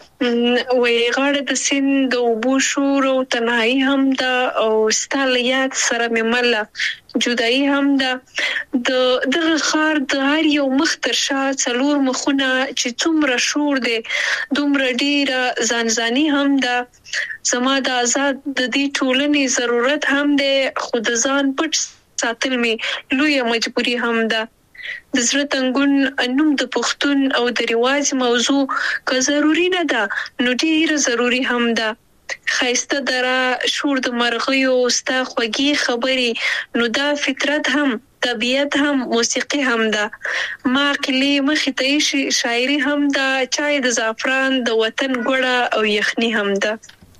وې غاړه د سیند د اوبو شور او تنهایی هم ده او ستل یاد سره ممله جدایی هم ده دغه خار د هر یو مختر شاه څلور مخونه چې څومره شور دی دومره ډیره ځانځاني هم ده زما د آزاد د دې ټولنې ضرورت هم دی خود ځان پټ ساتل می لوی مجبوری هم ده د زړه تنګون انوم د پښتون او د رواج موضوع که ضروری نه ده نو ډیره ضروری هم ده خایسته درا شور د مرغیو ستا خوږی خبري نو دا فطرت هم طبيعت هم موسیقي هم ده ما کلی مخې ته شاعري هم ده چای د زعفران د وطن ګړه او یخني هم ده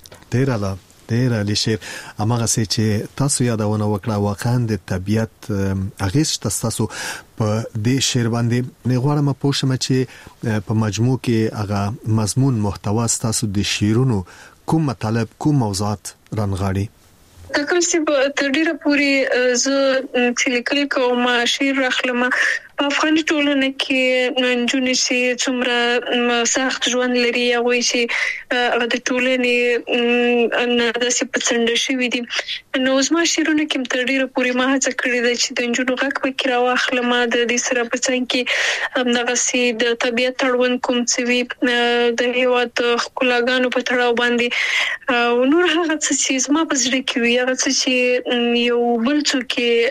ډیر علی شعر امغه سي چې تاسو یادونه وکړه واقعا د طبيعت اغیز تاسو په دې شعر باندې نه غواړم پوښتنه چې په مجموع کې هغه مضمون محتوا تاسو د شعرونو کوم مطلب کوم موضوعات رانغاړي تکل سی تر ډیره پوری زه چې لیکل کوم شعر راخلم په افغاني ټولنه کې نجونې چې څومره سخت ژوند لري او چې هغه د ټولنې داسې پڅنډ شوی دي نو زما شعرونه کې تر ډیره پوری ما هڅه کړې ده چې د نجونو غږ پکې راوخلم د دې سره په څنګه کې دغه سي د طبيعت تړون کوم څه وی د هیواد خپلګانو په تړاو باندې او نور هغه څه چې زما په زړه کې وي هغه څه چې یو بل څوک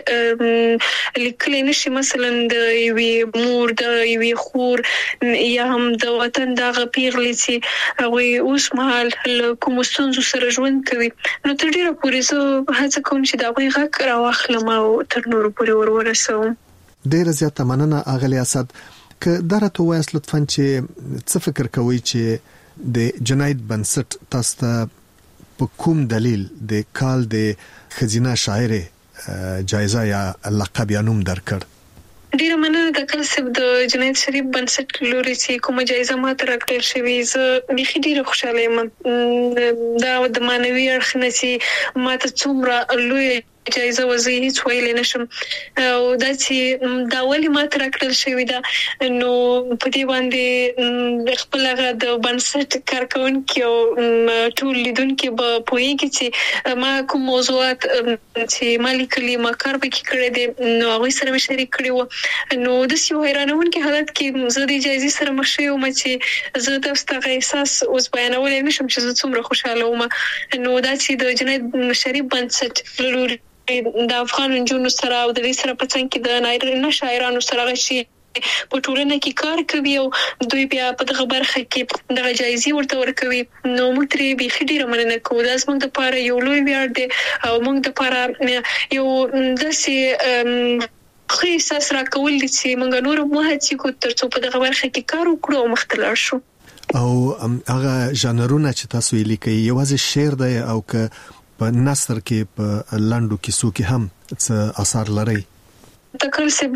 لیکل نشي مثلا د وی مور د وی خور یا هم د وطن دغه پیغلې چې هغه اوس مهال کوم ستونزو سره ژوند کوي نو تر ډیره پورې زه هڅه کوم چې دا غږ راوخلم او تر نورو پورې ورسوم ډیره زیاته مننه اغلی اسد که درته وایس لطفاً چې څه فکر کوي چې د جنید بنسټ تاسو ته په کوم دلیل د کال د خزینه شاعر جایزه یا لقب یا نوم درکړ ډیره مننه د کلسب د جنید شریف بنسټ لوري چې کومه جایزه ماته راکړل شوې زه بيخي ډیره خوشاله یم دا د مانوي اړخ نه چې ماته څومره لوی جایزه وزي هیڅ ویل نشم او دا چې دا ولې ما تر کړل شوې ده نو په دې باندې خپل هغه د بنسټ کارکونکو ټول لیدونکو په پوهیږي چې ما کوم موضوعات چې مالک کلی ما کار به کړی دي نو هغه سره شریک کړی نو د سیو حیرانونکو حالت کې زه د جایزې سره مخ شوم چې زه تاسو ته احساس اوس بیانول نشم چې زه څومره خوشاله وم نو دا چې د جنید شریف بنسټ لوري د افغان جنونو سره او د دې سره په څنګه کې د نایرینه شاعرانو سره غشي په ټولنه کې کار کوي او دوی بیا په دغه برخه کې د جایزې ورته ورکوي نو موږ ترې به خډيره مننه کوو دا زموږ لپاره یو لوی ویاړ دی او موږ لپاره یو داسې خو احساس راکول دي چې موږ نور مو هڅه کوو ترڅو په دغه برخه کې کار وکړو او مختلف شو. او هغه ژانرونه چې تاسو یې لیکي یوازې شعر دی او که په نثر کې په لاندو کیسو کې هم څه اثر لري؟ تکل سب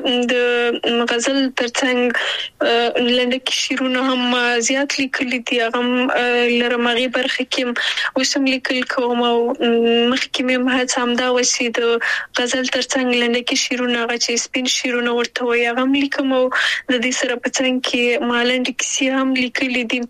د غزل ترڅنګ لنډکي شعرونه هم زیات لیکل دي. هغه لرمغي برخه کې وسم لیکل کوم او مخکې مې هڅه هم دا وسی د غزل ترڅنګ لنډکي شعرونه هغه چې سپین شعرونه ورته وي هغه لیکم او د دې سره په څنګ کې مالند کیسې هم لیکل دي.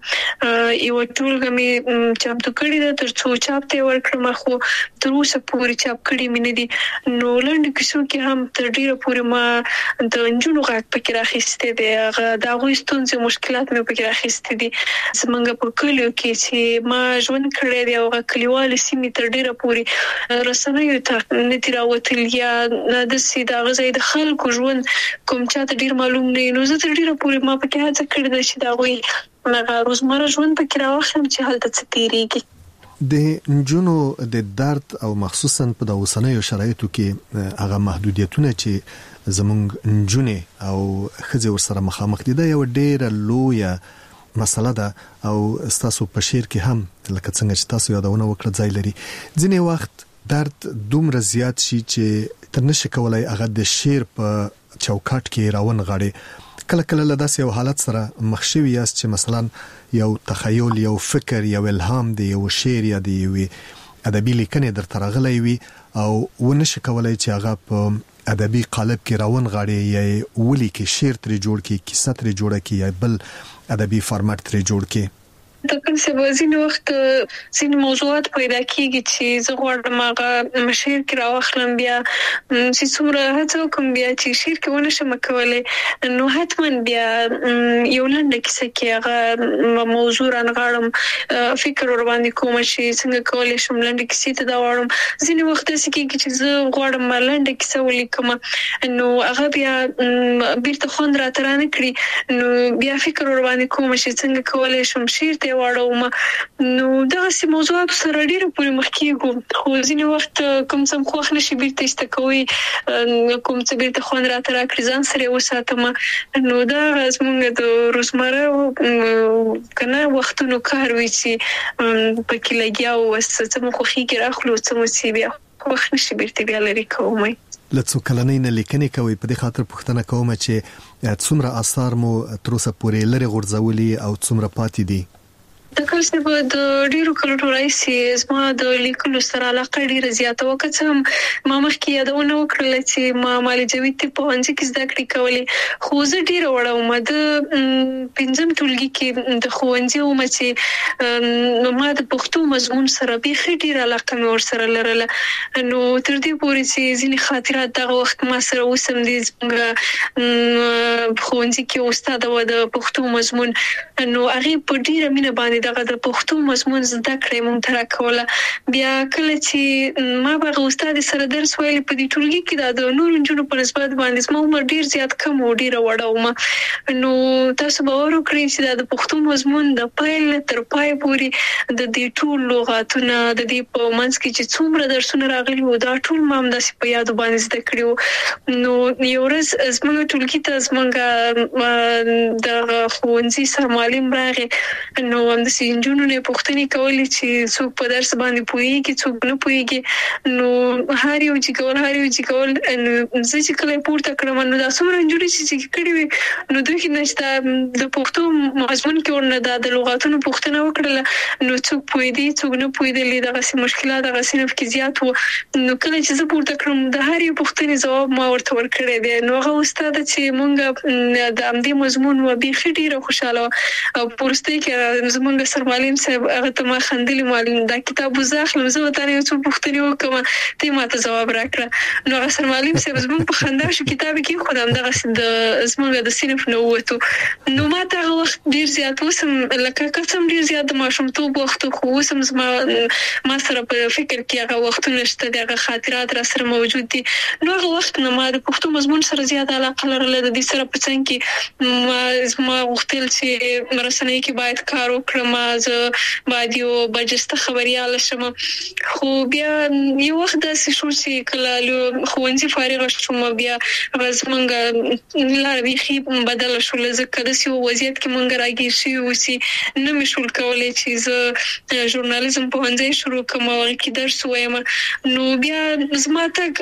یو ټولګه مې چاپ کړی دا ترڅو چاپ ته ورکړم خو تر اوسه پورې چاپ کړی مې نه دي. نو لنډ کیسو کې هم ډیره پورې ما د انجونو غږ پکې راخسته دي. هغه د هغوی ستونزې مشکلات مې پکې راخسته دي. زمونږ په کلیو کې چې ما ژوند کړی دی او کلیوال سیمې تر ډیره پورې رسنیو ته نه دي راوتل یا د سې د غزې د خلکو ژوند کوم چاته ډیر معلوم نه. نو زه تر ډیره پورې ما پکې هڅه کړې ده چې دا غوي هغه روزمره ژوند پکې راوخم چې هلته څه تیریږي. د نجونو د درد او مخصوصا په د اوسنیو شرایطو کې هغه محدودیتونه چې زمونږ نجونې او ښځې ورسره مخامخ دي دا یو ډیره لویه مسله ده او تاسو په شعر کې هم لکه څنګه چې تاسو یادونه وکړه ځای لري. ځینې وخت درد دومره زیات شي چې تر نشي کولای هغه د شعر په چوکاټ کې راون غاړي. کله کله له داسې یو حالت سره مخ شوي یاست چې مثلا یو تخیل یو فکر یو الهام دی یو شعر یا دی یو ادبي لیکنه درته راغلی وي او ونشي کولای چې هغه په ادبي قالب کې راون غاړي یا ولي کې شعر ترې جوړ کې کیسه ترې جوړه کې یا بل ادبي فارمټ ترې جوړ کې. تکل سبا ځینې وخت ځینې موضوعات پیدا کیږي چې زه غواړم هغه شعر کې راوخلم بیا چې څومره هڅه وکړم بیا چې شعر کې ونشم کولای نو حتما بیا یو لنډه کیسه کې هغه موضوع رانغاړم فکر ور باندې کوم چې څنګه کولای شم لنډه کیسه ته دا وړم. ځینې وخت داسې کیږي چې زه غواړم لنډه کیسه ولیکم نو هغه بیا بیرته خوند راترانه کړی نو بیا فکر ور باندې کوم چې څنګه کولای شم شعر واړو نو دغه سي موضوعات سره ډیره پوری مخکېږو خو ځینې وخت کوم څه خوښ نشي بیرته استکوي کوم څه بیرته خوند راته راکړي ځان سره وساتم نو دا زموږ د روزمره کنه وختونو کار وي چې پکې لګیاو وسه مو خوخي راخلو څه مو سی بیا خوښ نشي بیرته بیا لري کومه. لڅو کلنې نه لیکنې کوي په دې خاطر پوښتنه کوم چې څومره اثار مو تر اوسه پورې لري غورځولي او څومره پاتې دي؟ تکل سبا د ډیرو کلو راځي زما د لیکلو سره علاقه ډیره زیاته وکړم. ما مخکې یادونه وکړل چې ما مالجوي ته په انځ کې زده کړې کولې خو زه ډیره وړم د پنځم ټولګي کې د خوندې و چې ما د پښتو مضمون سره به ډیره علاقه مې ور سره لرله نو تر دې پورې چې ځینې خاطرات دغه وخت ما سره وسم دي څنګه خوندې کې استاد و د پښتو مضمون نو هغه په ډیره مینه باندې دغه د پښتو مضمون زده کړې مونږ تر کوله بیا کله چې ما به استاد سره درس ویل په دې ټولګي کې د نور جنونو په نسبت باندې ما عمر ډیر زیات کم و ډیر وړاوم نو تاسو به ورکړئ چې د پښتو مضمون د پیل تر پای پورې د دې ټول لغاتونه د دې په منځ کې چې څومره درسونه راغلي وو دا ټول ما هم داسې په یاد باندې زده کړو. نو یو ورځ زموږ ټولګي ته زموږ د ښوونځي سره معلم راغی نو د سینجونو نه پوښتنې کولې چې څوک په درس باندې پوهیږي څوک نه پوهیږي نو هر یو چې کول زه چې کله پورته کړم نو دا څومره انجوري چې کړی وي نو دوی کې نشته د پښتو مضمون کې ورنه د لغاتونو پوښتنه وکړله نو څوک پوهیدي څوک نه پوهیدلی دغه سي مشکلات دغه صنف کې زیات وو نو کله چې زه پورته کړم د هر یو پوښتنې جواب ما ورته ورکړی دی نو هغه استاد چې مونږ د امدي مضمون و به ډیره خوشاله او پورسته کې زمونږ سر معلم صاحب هغه ته ما خندلې معلم دا کتاب وزاخلم زه وته یو څه پوښتنه وکم ته ماته جواب راکړه نو هغه سر معلم صاحب زمونږ په خندا شو کتاب کې خدام دغه د زمونږ د صنف نو وته نو ماته هغه وخت ډیر زیات وسم لکه قسم ډیر زیات د ماشومتوب وخت خو وسم ما سره په فکر کې هغه وختونه شته دغه خاطرات را سره موجود دي نو هغه وخت نه ما د پښتو مضمون سره زیات علاقه لرله د دې سره په څنګه کې ما غوښتل چې مرسته کې باید کار وکړم ما زه باید یو برجسته خبريال شم. خو بیا یو وخت داسې شو چې کله ښوونځي فارغ شوم بیا زمونږ لار بیخي بدله شول. ځکه داسې وضعیت کې مونږ راګیر شوي وو چې نه مې شول کولی چې زه ژورنالیزم پوهنځی شروع کړم او هغې کې درس ووایم. نو بیا زما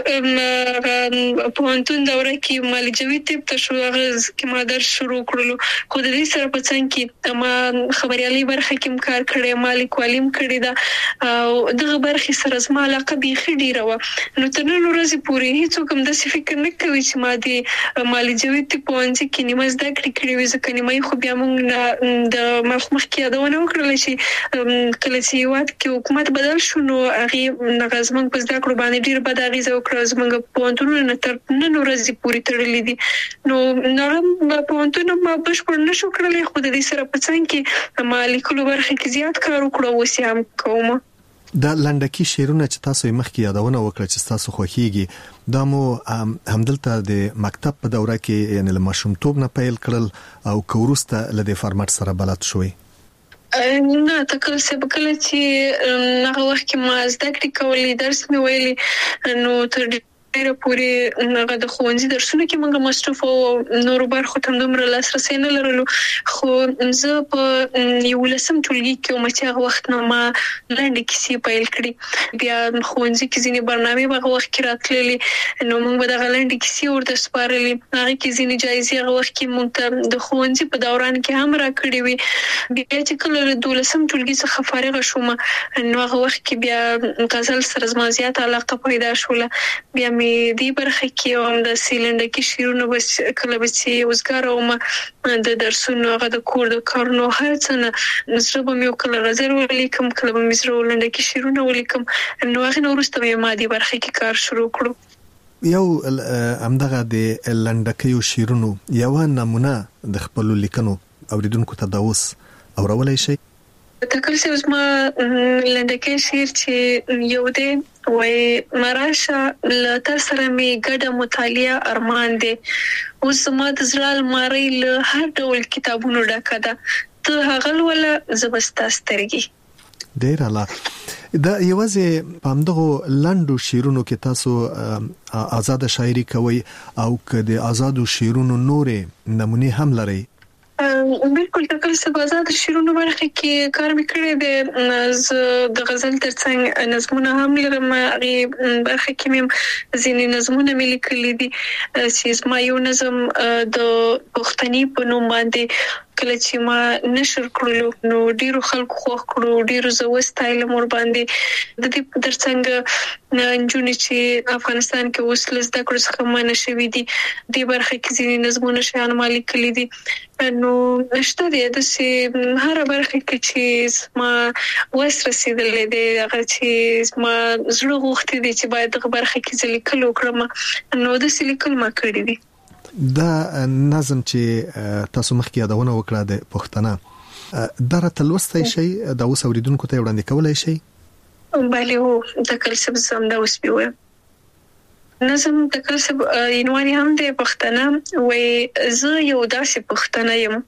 تګ پوهنتون دوره کې معالجوي طب ته شو. هغه کې ما درس شروع کړلو. خو د دې سره په څنګ کې ما خبريالي برخه کې کار کړی، ما لیکوالي کړې ده او دغه برخې سره زما علاقه بیخي ډیره وه. نو تر نن ورځې پورې هیڅوک هم داسې فکر نه کوي چې ما د معالجوي طب پوهنځي کې نیمه زده کړې کړې وي. ځکه نیمه خو بیا موږ د مخکې یادونه وکړله چې کله چې هېواد کې حکومت بدل شو نو هغې زموږ په زده کړو باندې ډېر بد اغېزه وکړه. زموږ پوهنتونونه تر نن ورځې پورې تړلي دي. نو هغه پوهنتون ما بشپړ نه شو کړلی. خو د دې سره په څنګ کې ما لیکلو برخه کې زیات کار وکړو. اوس یې هم کوم. دا لنډکي شعرونه چې تاسو یې مخکې یادونه وکړه چې تاسو خوښیږي دا مو همدلته د مکتب په دوره کې یعنی له ماشومتوب نه پیل کړل او کوروسته له د فارمټ سره بلد شوي؟ نه تکل څه بکله چې هغه وخت کې ما زده کړې کولې، درس مې ویلي. نو تر ډیره پورې هغه د ښوونځي درسونه کې موږ مصروف او نورو برخو ته دومره لاسرسی نه لرلو. خو زه په 11م ټولګي کې وم چې هغه وخت نه ما لنډې کیسې پیل کړې. بیا ښوونځي کې ځینې برنامې به هغه وخت کې راتللې نو موږ به دغه لنډې کیسې ورته سپارلې. هغې کې ځینې جایزې هغه وخت کې موږ ته د ښوونځي په دوران کې هم راکړې وې. بیا چې کله له 12م ټولګي څخه فارغه شوم نو هغه وخت کې بیا غزل سره زما زیاته علاقه پیدا شوله. بیا دې برخه کې هم د سیلنډکي شیرونو بس کله به چې وزګار وم د درسونو هغه د کور د کارونو هر څه نه زړه به مې کله غزل ولیکم، کله به مې زړه لنډکي شیرونه ولیکم. نو هغه نو وروسته مې ما دې برخه کې کار شروع کړو. یو همدغه د لنډکیو شیرونو یو نمونه د خپل لیکنو اوریدونکو ته د اوس اورولای شي؟ تکل څه زما لنډکي شعر چې یو دی وای مراشه لته سره می ګډه مطالعه ارمان دی. اوس زما د زړه المارۍ له هر ډول کتابونو ډکه ده. ته هغه ولا زبستا سترګي. ډیر اعلی. دا یوازې په همدغه لنډو شعرونو کې تاسو آزاد شاعري کوي او که د آزادو شعرونو نورې نمونه هم لري؟ بالکل تکل څه آزاد شعرونو برخه کې کار مې کړی دی. د غزل ترڅنګ نظمونه هم لرم. هغه برخه کې مې ځینې نظمونه مې لیکلي دي چې زما یو نظم د پښتني په نوم باندې کله چې ما نشر کړلو نو ډیرو خلکو خوښ کړو، ډیرو زه وستایلم ور باندې. د دې ترڅنګ نجونې چې افغانستان کې اوس له زده کړو څخه منع شوي دي دې برخه کې ځینې نظمونه شیان ما لیکلي دي. نو نشته دی داسې هره برخه کې چې ما وس رسېدلې دی هغه چې ما زړه غوښتي دی چې باید دغه برخه کې زه لیکل وکړم نو داسې لیکل ما کړي دي. دا نظم چې تاسو مخکې یادونه وکړه د پښتنه دا راته لوستی شي د اوس اوریدونکو ته وړاندې کولای شي؟ بله هو د کلسب زم دا اوس بیوم نظم د کلسب عنوان هم د پښتنه وای زه یو داسې پښتنه یم.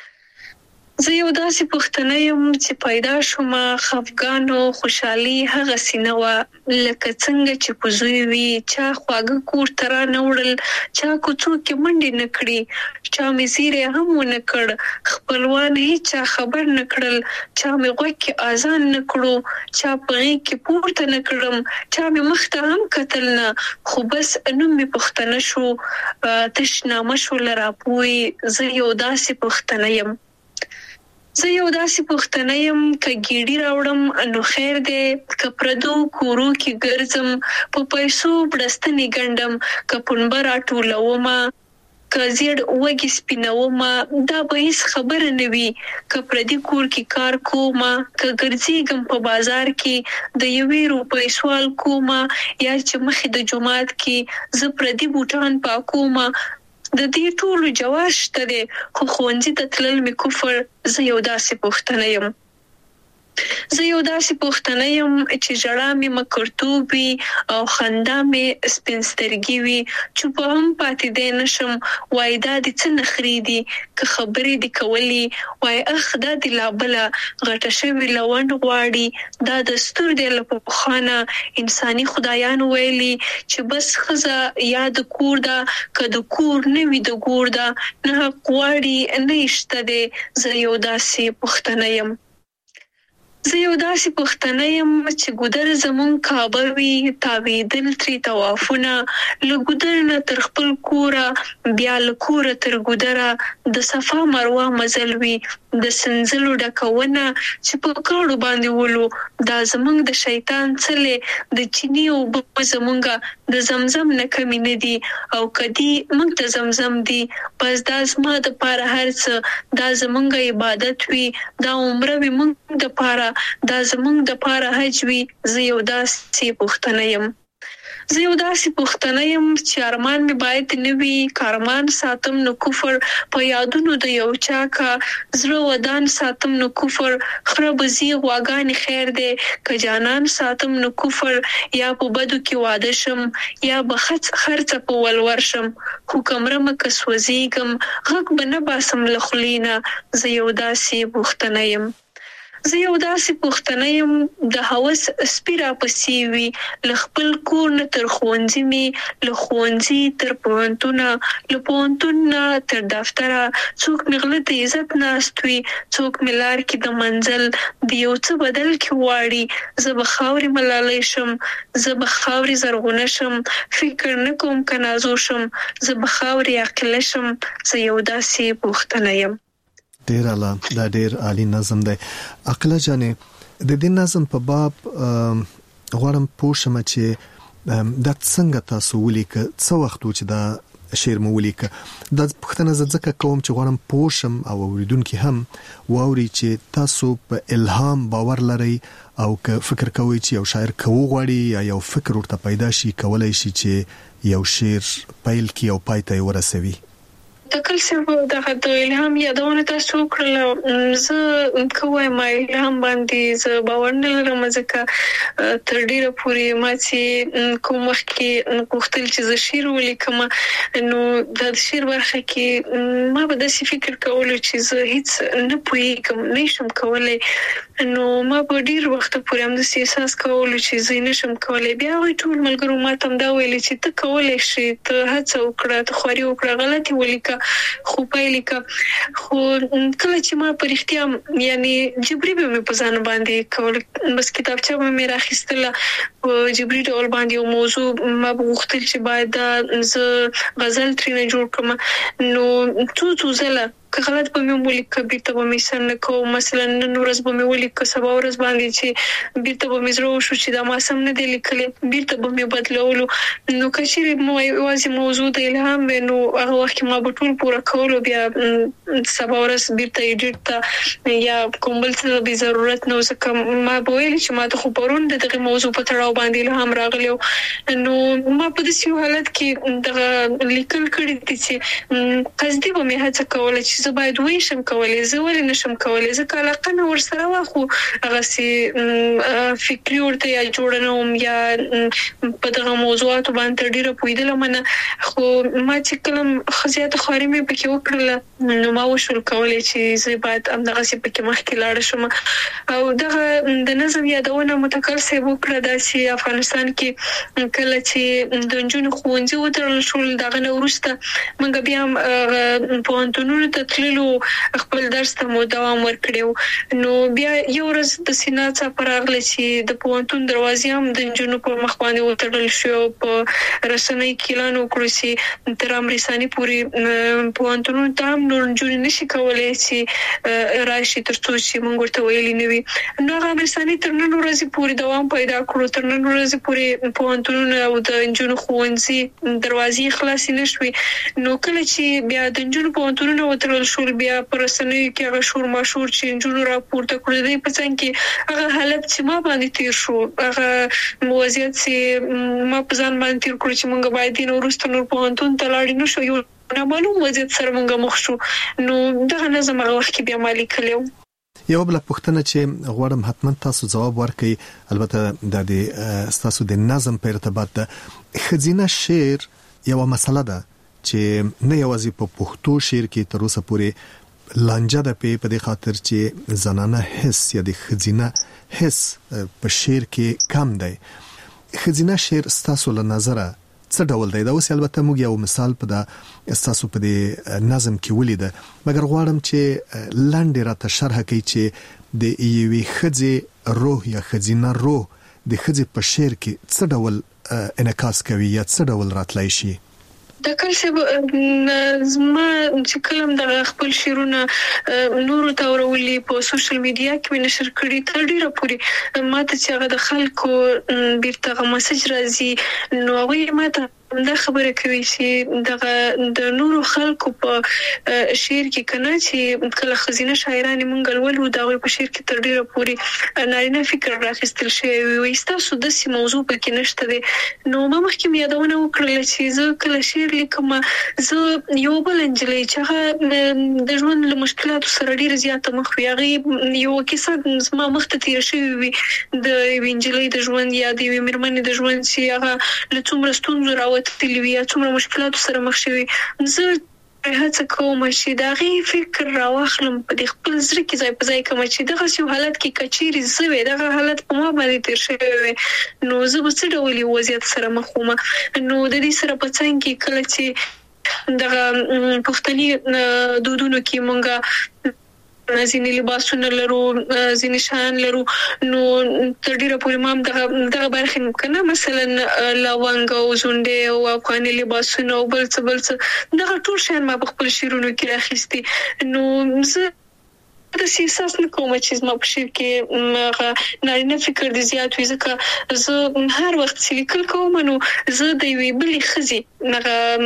زه یو داسې پښتنه یم چې پیدا شوم خفګان او خوشحالي هغه سینه وا لکه څنګه چې په زوی وي چا خواږه کور تر نه وړل چا کوڅو کې منډې نه کړې چا مې زیره هم ونه کړ خپلوان هیڅ خبر نه کړل چا مې غوږ کې اذان نه کړو چا په غېږ کې پورته نه کړم چا مې مخ ته هم کتل نه خو بس نوم مې پښتنه شو تشنامه شو لراپوي زه یو داسې پښتنه یم. زه یو داسې پښتنه یم که ګیډي راوړم نو خیر دی که پردو کورو کې ګرځم په پیسو بړستنې ګنډم که پنبه راټولومه که زیړ وږي سپینومه دا به هیڅ خبره نه وي که پردي کور کې کار کومه که ګرځېږم په بازار کې د یوې روپۍ سوال کومه یا چې مخې د جومات کې زه پردي بوټان پاکومه د دې ټولو جواز شته دی خو ښوونځي ته تلل مې کفر زه یو داسې پښتنه یم. زه یو داسې پښتنه یم چې ژړا مې مکرتوب وي او خندا مې سپین سترګې وي، چوپه هم پاتې دی نشم، وای دا دې څه نخرې دي که خبرې دې کولې، وای اخ دا دې لا بله غټه شوې لونډ غواړي، دا دستور دی له پخوانه انساني خدایانو ویلي چې بس ښځه یا د کور ده که د کور نه وي د ګور ده، نه حق غواړي نه یې شته دی. زه یو داسې پښتنه یم. زه یو داسې پښتنه یم چې ګودر زمون کعبه وي، تاویدل ترې طوافونه، له ګودر نه تر خپل کوره، بیا له کوره تر ګودره، د صفا مروه مزل وي، د سنځلو ډکونه چې په کاڼو باندې ولو، دا زمونږ د شیطان څلې د چیني اوبه زمونږه د زمزم نه کمې نه دي، او کدي موږ ته زمزم دي، بس دا زما د پاره هر څه، دا زمونږ عبادت وي، دا عمره وي موږ د پاره، دا زمونږ د پاره حج وي. زه یو داسې پښتنه یم. زه یو داسې پښتنه یم چې ارمان مې باید نه وي، کارمان ساتم نو کفر، په یادونو د یو چا کا زړه ودان ساتم نو کفر، خره بزي غواګانې خیر دی که جانان ساتم نو کفر، یا په بدو کې واده شم یا به خرڅه په ولور شم، خو کمرمه که سوځېږم غږ به نه باسم له خولې نه. زه یو داسې پښتنه یم. زه یو داسې پښتنه یم د هوس سپي راپسې وي، له خپل کور نه تر ښوونځي مې، له ښوونځي تر پوهنتونه، له پوهنتون نه تر دفتره، څوک مې غله د عزت ناست وي، څوک مې لار کې د منزل د یو څه بدل کې غواړي، زه به خاورې ملالۍ شم، زه به خاورې زرغونه شم، فکر نه کوم که نازو شم، زه به خاورې عاقله شم. زه یو داسې پښتنه یم. ډیر اعلی، دا ډیر عالی نظم دی. عقله جانې د دې نظم په باب غواړم پوه شم چې دا څنګه تاسو ولیکه، څه وخت چې دا شعر مو ولیکه. دا پوښتنه ځکه کوم چې غواړم پوه شم او اوریدونکو هم واوري چې تاسو په الهام باور لرئ، او که فکر کوئ چې یو شاعر کوو غواړي یا یو فکر ورته پیدا شي، کولای شي چې یو شعر پیل کی او پای ته ورسوي. تکل څه دغه د الهام یادونه تاسو کړل، زه کومه ما الهام باندې زه باور نه لرم، ځکه تر ډیره پورې ما چې کوم وخت کې غوښتل چې زه شعر ولیکم، نو د شعر برخه کې ما به داسې فکر کولو چې زه هیڅ نه پوهیږم، نشم کولای، نو ما په ډیر وخت پورې هم د احساس کولو چې زه نشم کولای. بیا وای ټول ملګرو ما ته دا ویل چې ته کولای شې، ته هڅه وکړه، ته خواري وکړه، غلطي ولیکه خو پایلیکه. خو کله چې ما په رښتیا یعنی جبري به مې په ځان باندې کول، بس کتابچه به مې راخیستله په جبري ډول باندې یو موضوع ما غوښتل چې باید زه غزل ترېنه جوړ کړم، نو څو ځله که غلط به مې ولیکه بیرته به مې سر نه کوم، مثلا نن ورځ به مې ولیکه سبا ورځ باندې چې بیرته به مې زړه وشو چې دا ما سم نه دی لیکلی، بیرته به مې بدلولو. نو که چیرې یوازې موضوع د الهام وي نو هغه وخت کې ما به ټول پوره کولو، بیا سبا ورځ بیرته ایډیټ ته یا کوم بل څه به ضرورت نه، ځکه ما به ویل چې ما ته خو پرون د دغه موضوع په تړاو باندې الهام راغلی، نو ما په داسې حالت کې دغه لیکل کړي دي چې قصدي به مې هڅه کوله چې زه باید وښیم کولای، زه ولې نشم کولای، ځکه علاقه نه ورسره واخو هغه سي فکری ورته یا جوړنوم یا په دغه موضوعاتو باندې ډیره پویدله منه. خو ما چې کلم خزيات خاري مې پکې وکړل، نو ما وشول کولای چې زه باید هم دغه سي پکې مخکې لاړ شم. او دغه د نظم یادونه متکل سي وکړه د سي افغانستان کې کله چې د جنونو خوندې وترل شول، دغه نو ورسته موږ بیا پوهنتونونو ته تللو، خپل درس ته مو دوام ورکړو. نو بیا یو ورځ د سینا څخه راغلی چې د پوهنتون دروازې هم د جنونو په مخ باندې وترل شو، په رسنۍ کې اعلان وکړو چې تر امریکاني پورې پوهنتونونو ته هم نور جوړ نشي کولای چې راشي تر څو چې موږ ورته ویلي نه وي. نو هغه امریکاني تر نن ورځې پورې دوام پیدا کړو، تر نن ورځې پورې پوهنتونونو او د جنونو ښوونځي دروازې خلاصې نشوي. نو کله چې بیا د جنونو پوهنتونونو وترل شول، بیا پر رسنیو کې هغه شور ماشور چې جنونو راپورته کړل دی په څنګه کې هغه حالت چې ما باندې تیر شو، هغه وضعیت چې ما په ځان باندې تیر کړ چې موږ باید دین ورسته نور پوهنتون ته لاړ نه شو، یو نامعلوم وضعیت سره موږ مخ شو. نو دغه نظم هغه وخت کې بیا ما لیکلی و. یو بل پوښتنه چې غواړم حتما تاسو جواب ورکړئ، البته د تاسو د نظم په ارتباط ده. خزینه شعر یو مسله ده چې نه یوازې په پښتو شعر کې تر اوسه پورې لانجه ده په دې خاطر چې زنانه حس یا د خزینه حس په شعر کې کم دی. خزینه شعر ستاسو له نظره څه ډول دی؟ دا اوس البته موږ یو مثال په د ستاسو په د نظم کې ولیده، مګر غواړم چې لاندې راته شرح کړئ چې د یوې ښځې روح یا خزینه روح د ښځې په شعر کې څه ډول انعکاس کوي یا څه ډول راتلای شي؟ د کله چې زما چې کلم د خپل شعرونه نورو ته ورولي په سوشل میډیا کې نشر کړي تر ډیره پوري ماته چې هغه د خلکو بیرته مسج راځي، نو هغه ماته دا خبره کوي چې د نورو خلکو په شعر کې کنه چې کله خزینه شاعرانه مونږ ولولو دا په شعر کې تر ډیره پوري نارینه فکر راخستل شي وي تاسو د سیمه موضوع پکې نشته دي. نو ما مخکې یادونه وکړل چې زه کله شعر لیکم زه یو بل انجلې چې د ژوند له مشکلاتو سره ډیره زیاته مخ وي، هغه یو کیسه زما مخ ته تیر شوی وي د انجلې د ژوند یا د میرمنې د ژوند چې هغه له څومره ستونزو راوته تلوي څومره مشکلاتو سره مخ شوی. زه هڅه کوم چې دا غي فکر راوخلم په دې خپل ځل کې ځای په ځای کوم چې دغه یو حالت کې کچيري زوي دغه حالت په ما باندې تیر شوی، نو زه به څه ډول وضعیت سره مخ وم. نو د دې سره په څنګه کې کله چې دغه پښتني دودونو کې مونږه ځینې لباسونه لرو، ځینې شان لرو، نو تر ډیره پورې مام دغه برخه کنه مثلا لاوانګ او زونډه او افغاني لباسونه او بل څه دغه ټول شان ما په خپل شعرونو کې راخستي. نو زه د سیاست نه کوم چې زما په شعر کې نارینه فکر د زیات وي، ځکه زه هر وخت لیکل کوم، نو زه د یوې بلې ښځې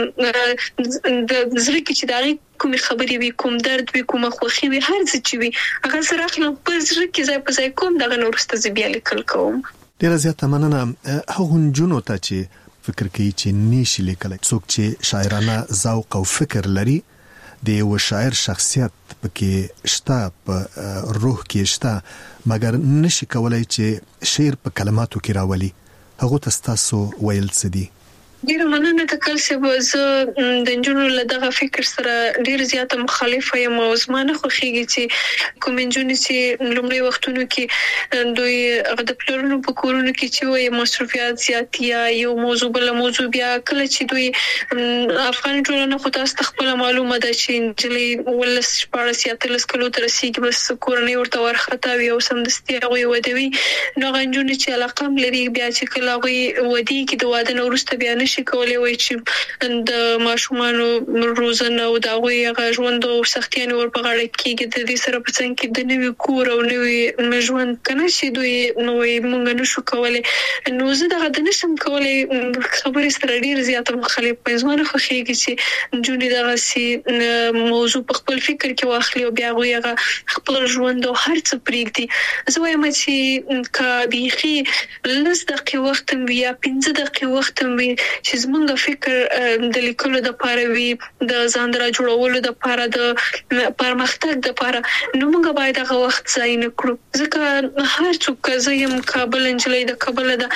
د زړه کې چې دا کومې خبرې وي، کوم درد وي، کومه خوښي وي، هر څه چې وي هغه سره خپل په زړه کې ځای په ځای کوم، دغه نورسته زه بیا لیکل کوم. ډیره زیاته مننه. هغه جنونو ته چې فکر کوي چې نشي لیکلای، څوک چې شاعرانه ذوق او فکر لري، د یو شاعر شخصیت پکې شته، په روح کې شته، مګر نشي کولای چې شعر په کلماتو کې راولي. هغه تاسو ویل څه دي؟ ډیره مننه د کلسه زه د انجونو له دغه فکر سره ډیر زیاته مخالفه یم او زما نه خوښیږي چې کوم انجونې چې لومړی وختونو کې دوی د پلرونو په کورونو کې چې وایي مصرفیات زیات یا یو موضوع بل موضوع بیا کله چې دوی افغان ټولنه خو تاسو خپل معلومه ده چې انجلې ولس شپارس یا تلس کلو تر رسیدي بس کورنۍ ورته ورختا وي او سمدستي هغه ودوي. نو انجونې چې علاقه لري بیا چې کله هغه ودی کې د واده نو ورسته بیا شي کولای وای چې د ماشومانو روزنه او دا غوي ژوند او سختیان ور په غاړه کې د دې سره په څنګه کې د نوې کور او نوې ژوند کنه شي دوی نوې مونږ نشو کولای. نو زه دغه د نشم کولای خبرې سره ډیر زیاته مخالف پېژمنه خوښیږي چې جونې دغه سي موضوع په خپل فکر کې واخلي او بیا غوي خپل ژوند او هر څه پریږدي. زه وایم چې کابيخي لږ دقیقه وخت یا 15 دقیقه وخت چې زمونږ فکر د لیکلو د پاره وی د ځان را جوړولو د پاره د پرمختګ د پاره، نو موږ باید هغه وخت ځای نه کړو. ځکه هر څوک زیم کابل انجلې د کابل د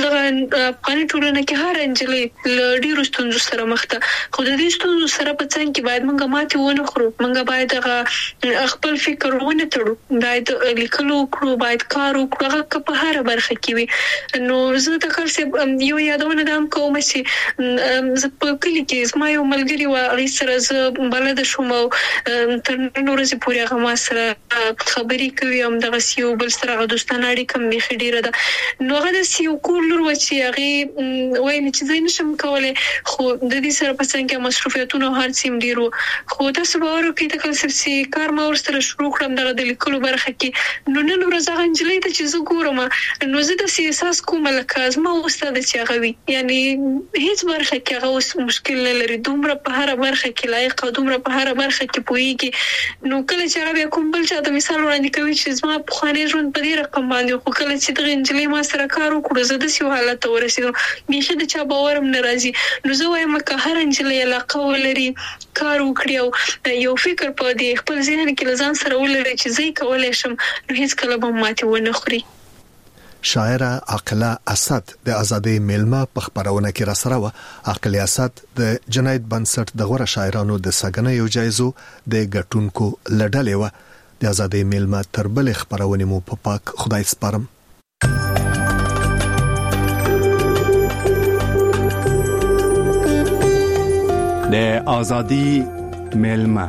افغاني ټولنه کې هر انجلې ل ډیرو ستونزو سره مخ ده، خو د دې ستونزو سره په څنګه کې باید موږ ماتې ونه خورو، موږ باید هغه خپل فکر ونه تړو، باید لیکلو وکړو، باید کار وکړو، هغه په هر برخه کې وي. نو زه د کار یو یادونه دام کوم چې زه په کلی کې زما یو ملګری و هغه سره زه بلد شوم او تر نن ورځې پورې هغه ما سره خبرې کوي، هم دغه یو بل سره دوستانه اړیکه مې خډیره ده. نو هغه د یو کور لور و چې هغه وایي چې زه نشم کولای، خو د دې سره په څنګه مصرفیتونو هر څیم ډیرو، خو تاسو به ورو کې د کلسرسي کار ما ورسره شروع کړم دغه د لیکلو برخه کې. نو نن ورځ هغه انجلې ته چې زه ګورم، نو زه د سیاست کوم لکه زما استاد چې هغه وي، یعنی هیڅ برخه کې هغه اوس مشکل نه لري، دومره په هر برخه کې لایق او دومره په هر برخه کې پوهیږي. نو کله چې هغه کوم بل چا د مثال وړاندې کوي چې زما په خواني ژوند په دې رقم باندې، خو کله چې دغه انجلۍ ما سره کار وکړو زه د سیو حالت ورسېدم بیخي د چا باور هم ناراضي. نو زه وایم که هر انجلۍ علاقه ولري کار وکړي او یو فکر په دې خپل ذهن کې لزان سره ولري چې زه کولای شم، نو هیڅ کله به ماتې ونه خوري. شاعره عاقله اسد د ازادۍ میلمه په خبرونه کې را سره و. عاقله اسد د جنایت بنسټ د غوړه شاعرانو د سګنې یو جایزو د ګټونکو لړلې و. د ازادۍ میلمه تر بل خبرونه مو په پاک خدای سپارم. د ازادۍ میلمه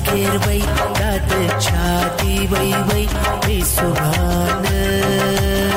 وای دا د چا دی وای وای ای سبحان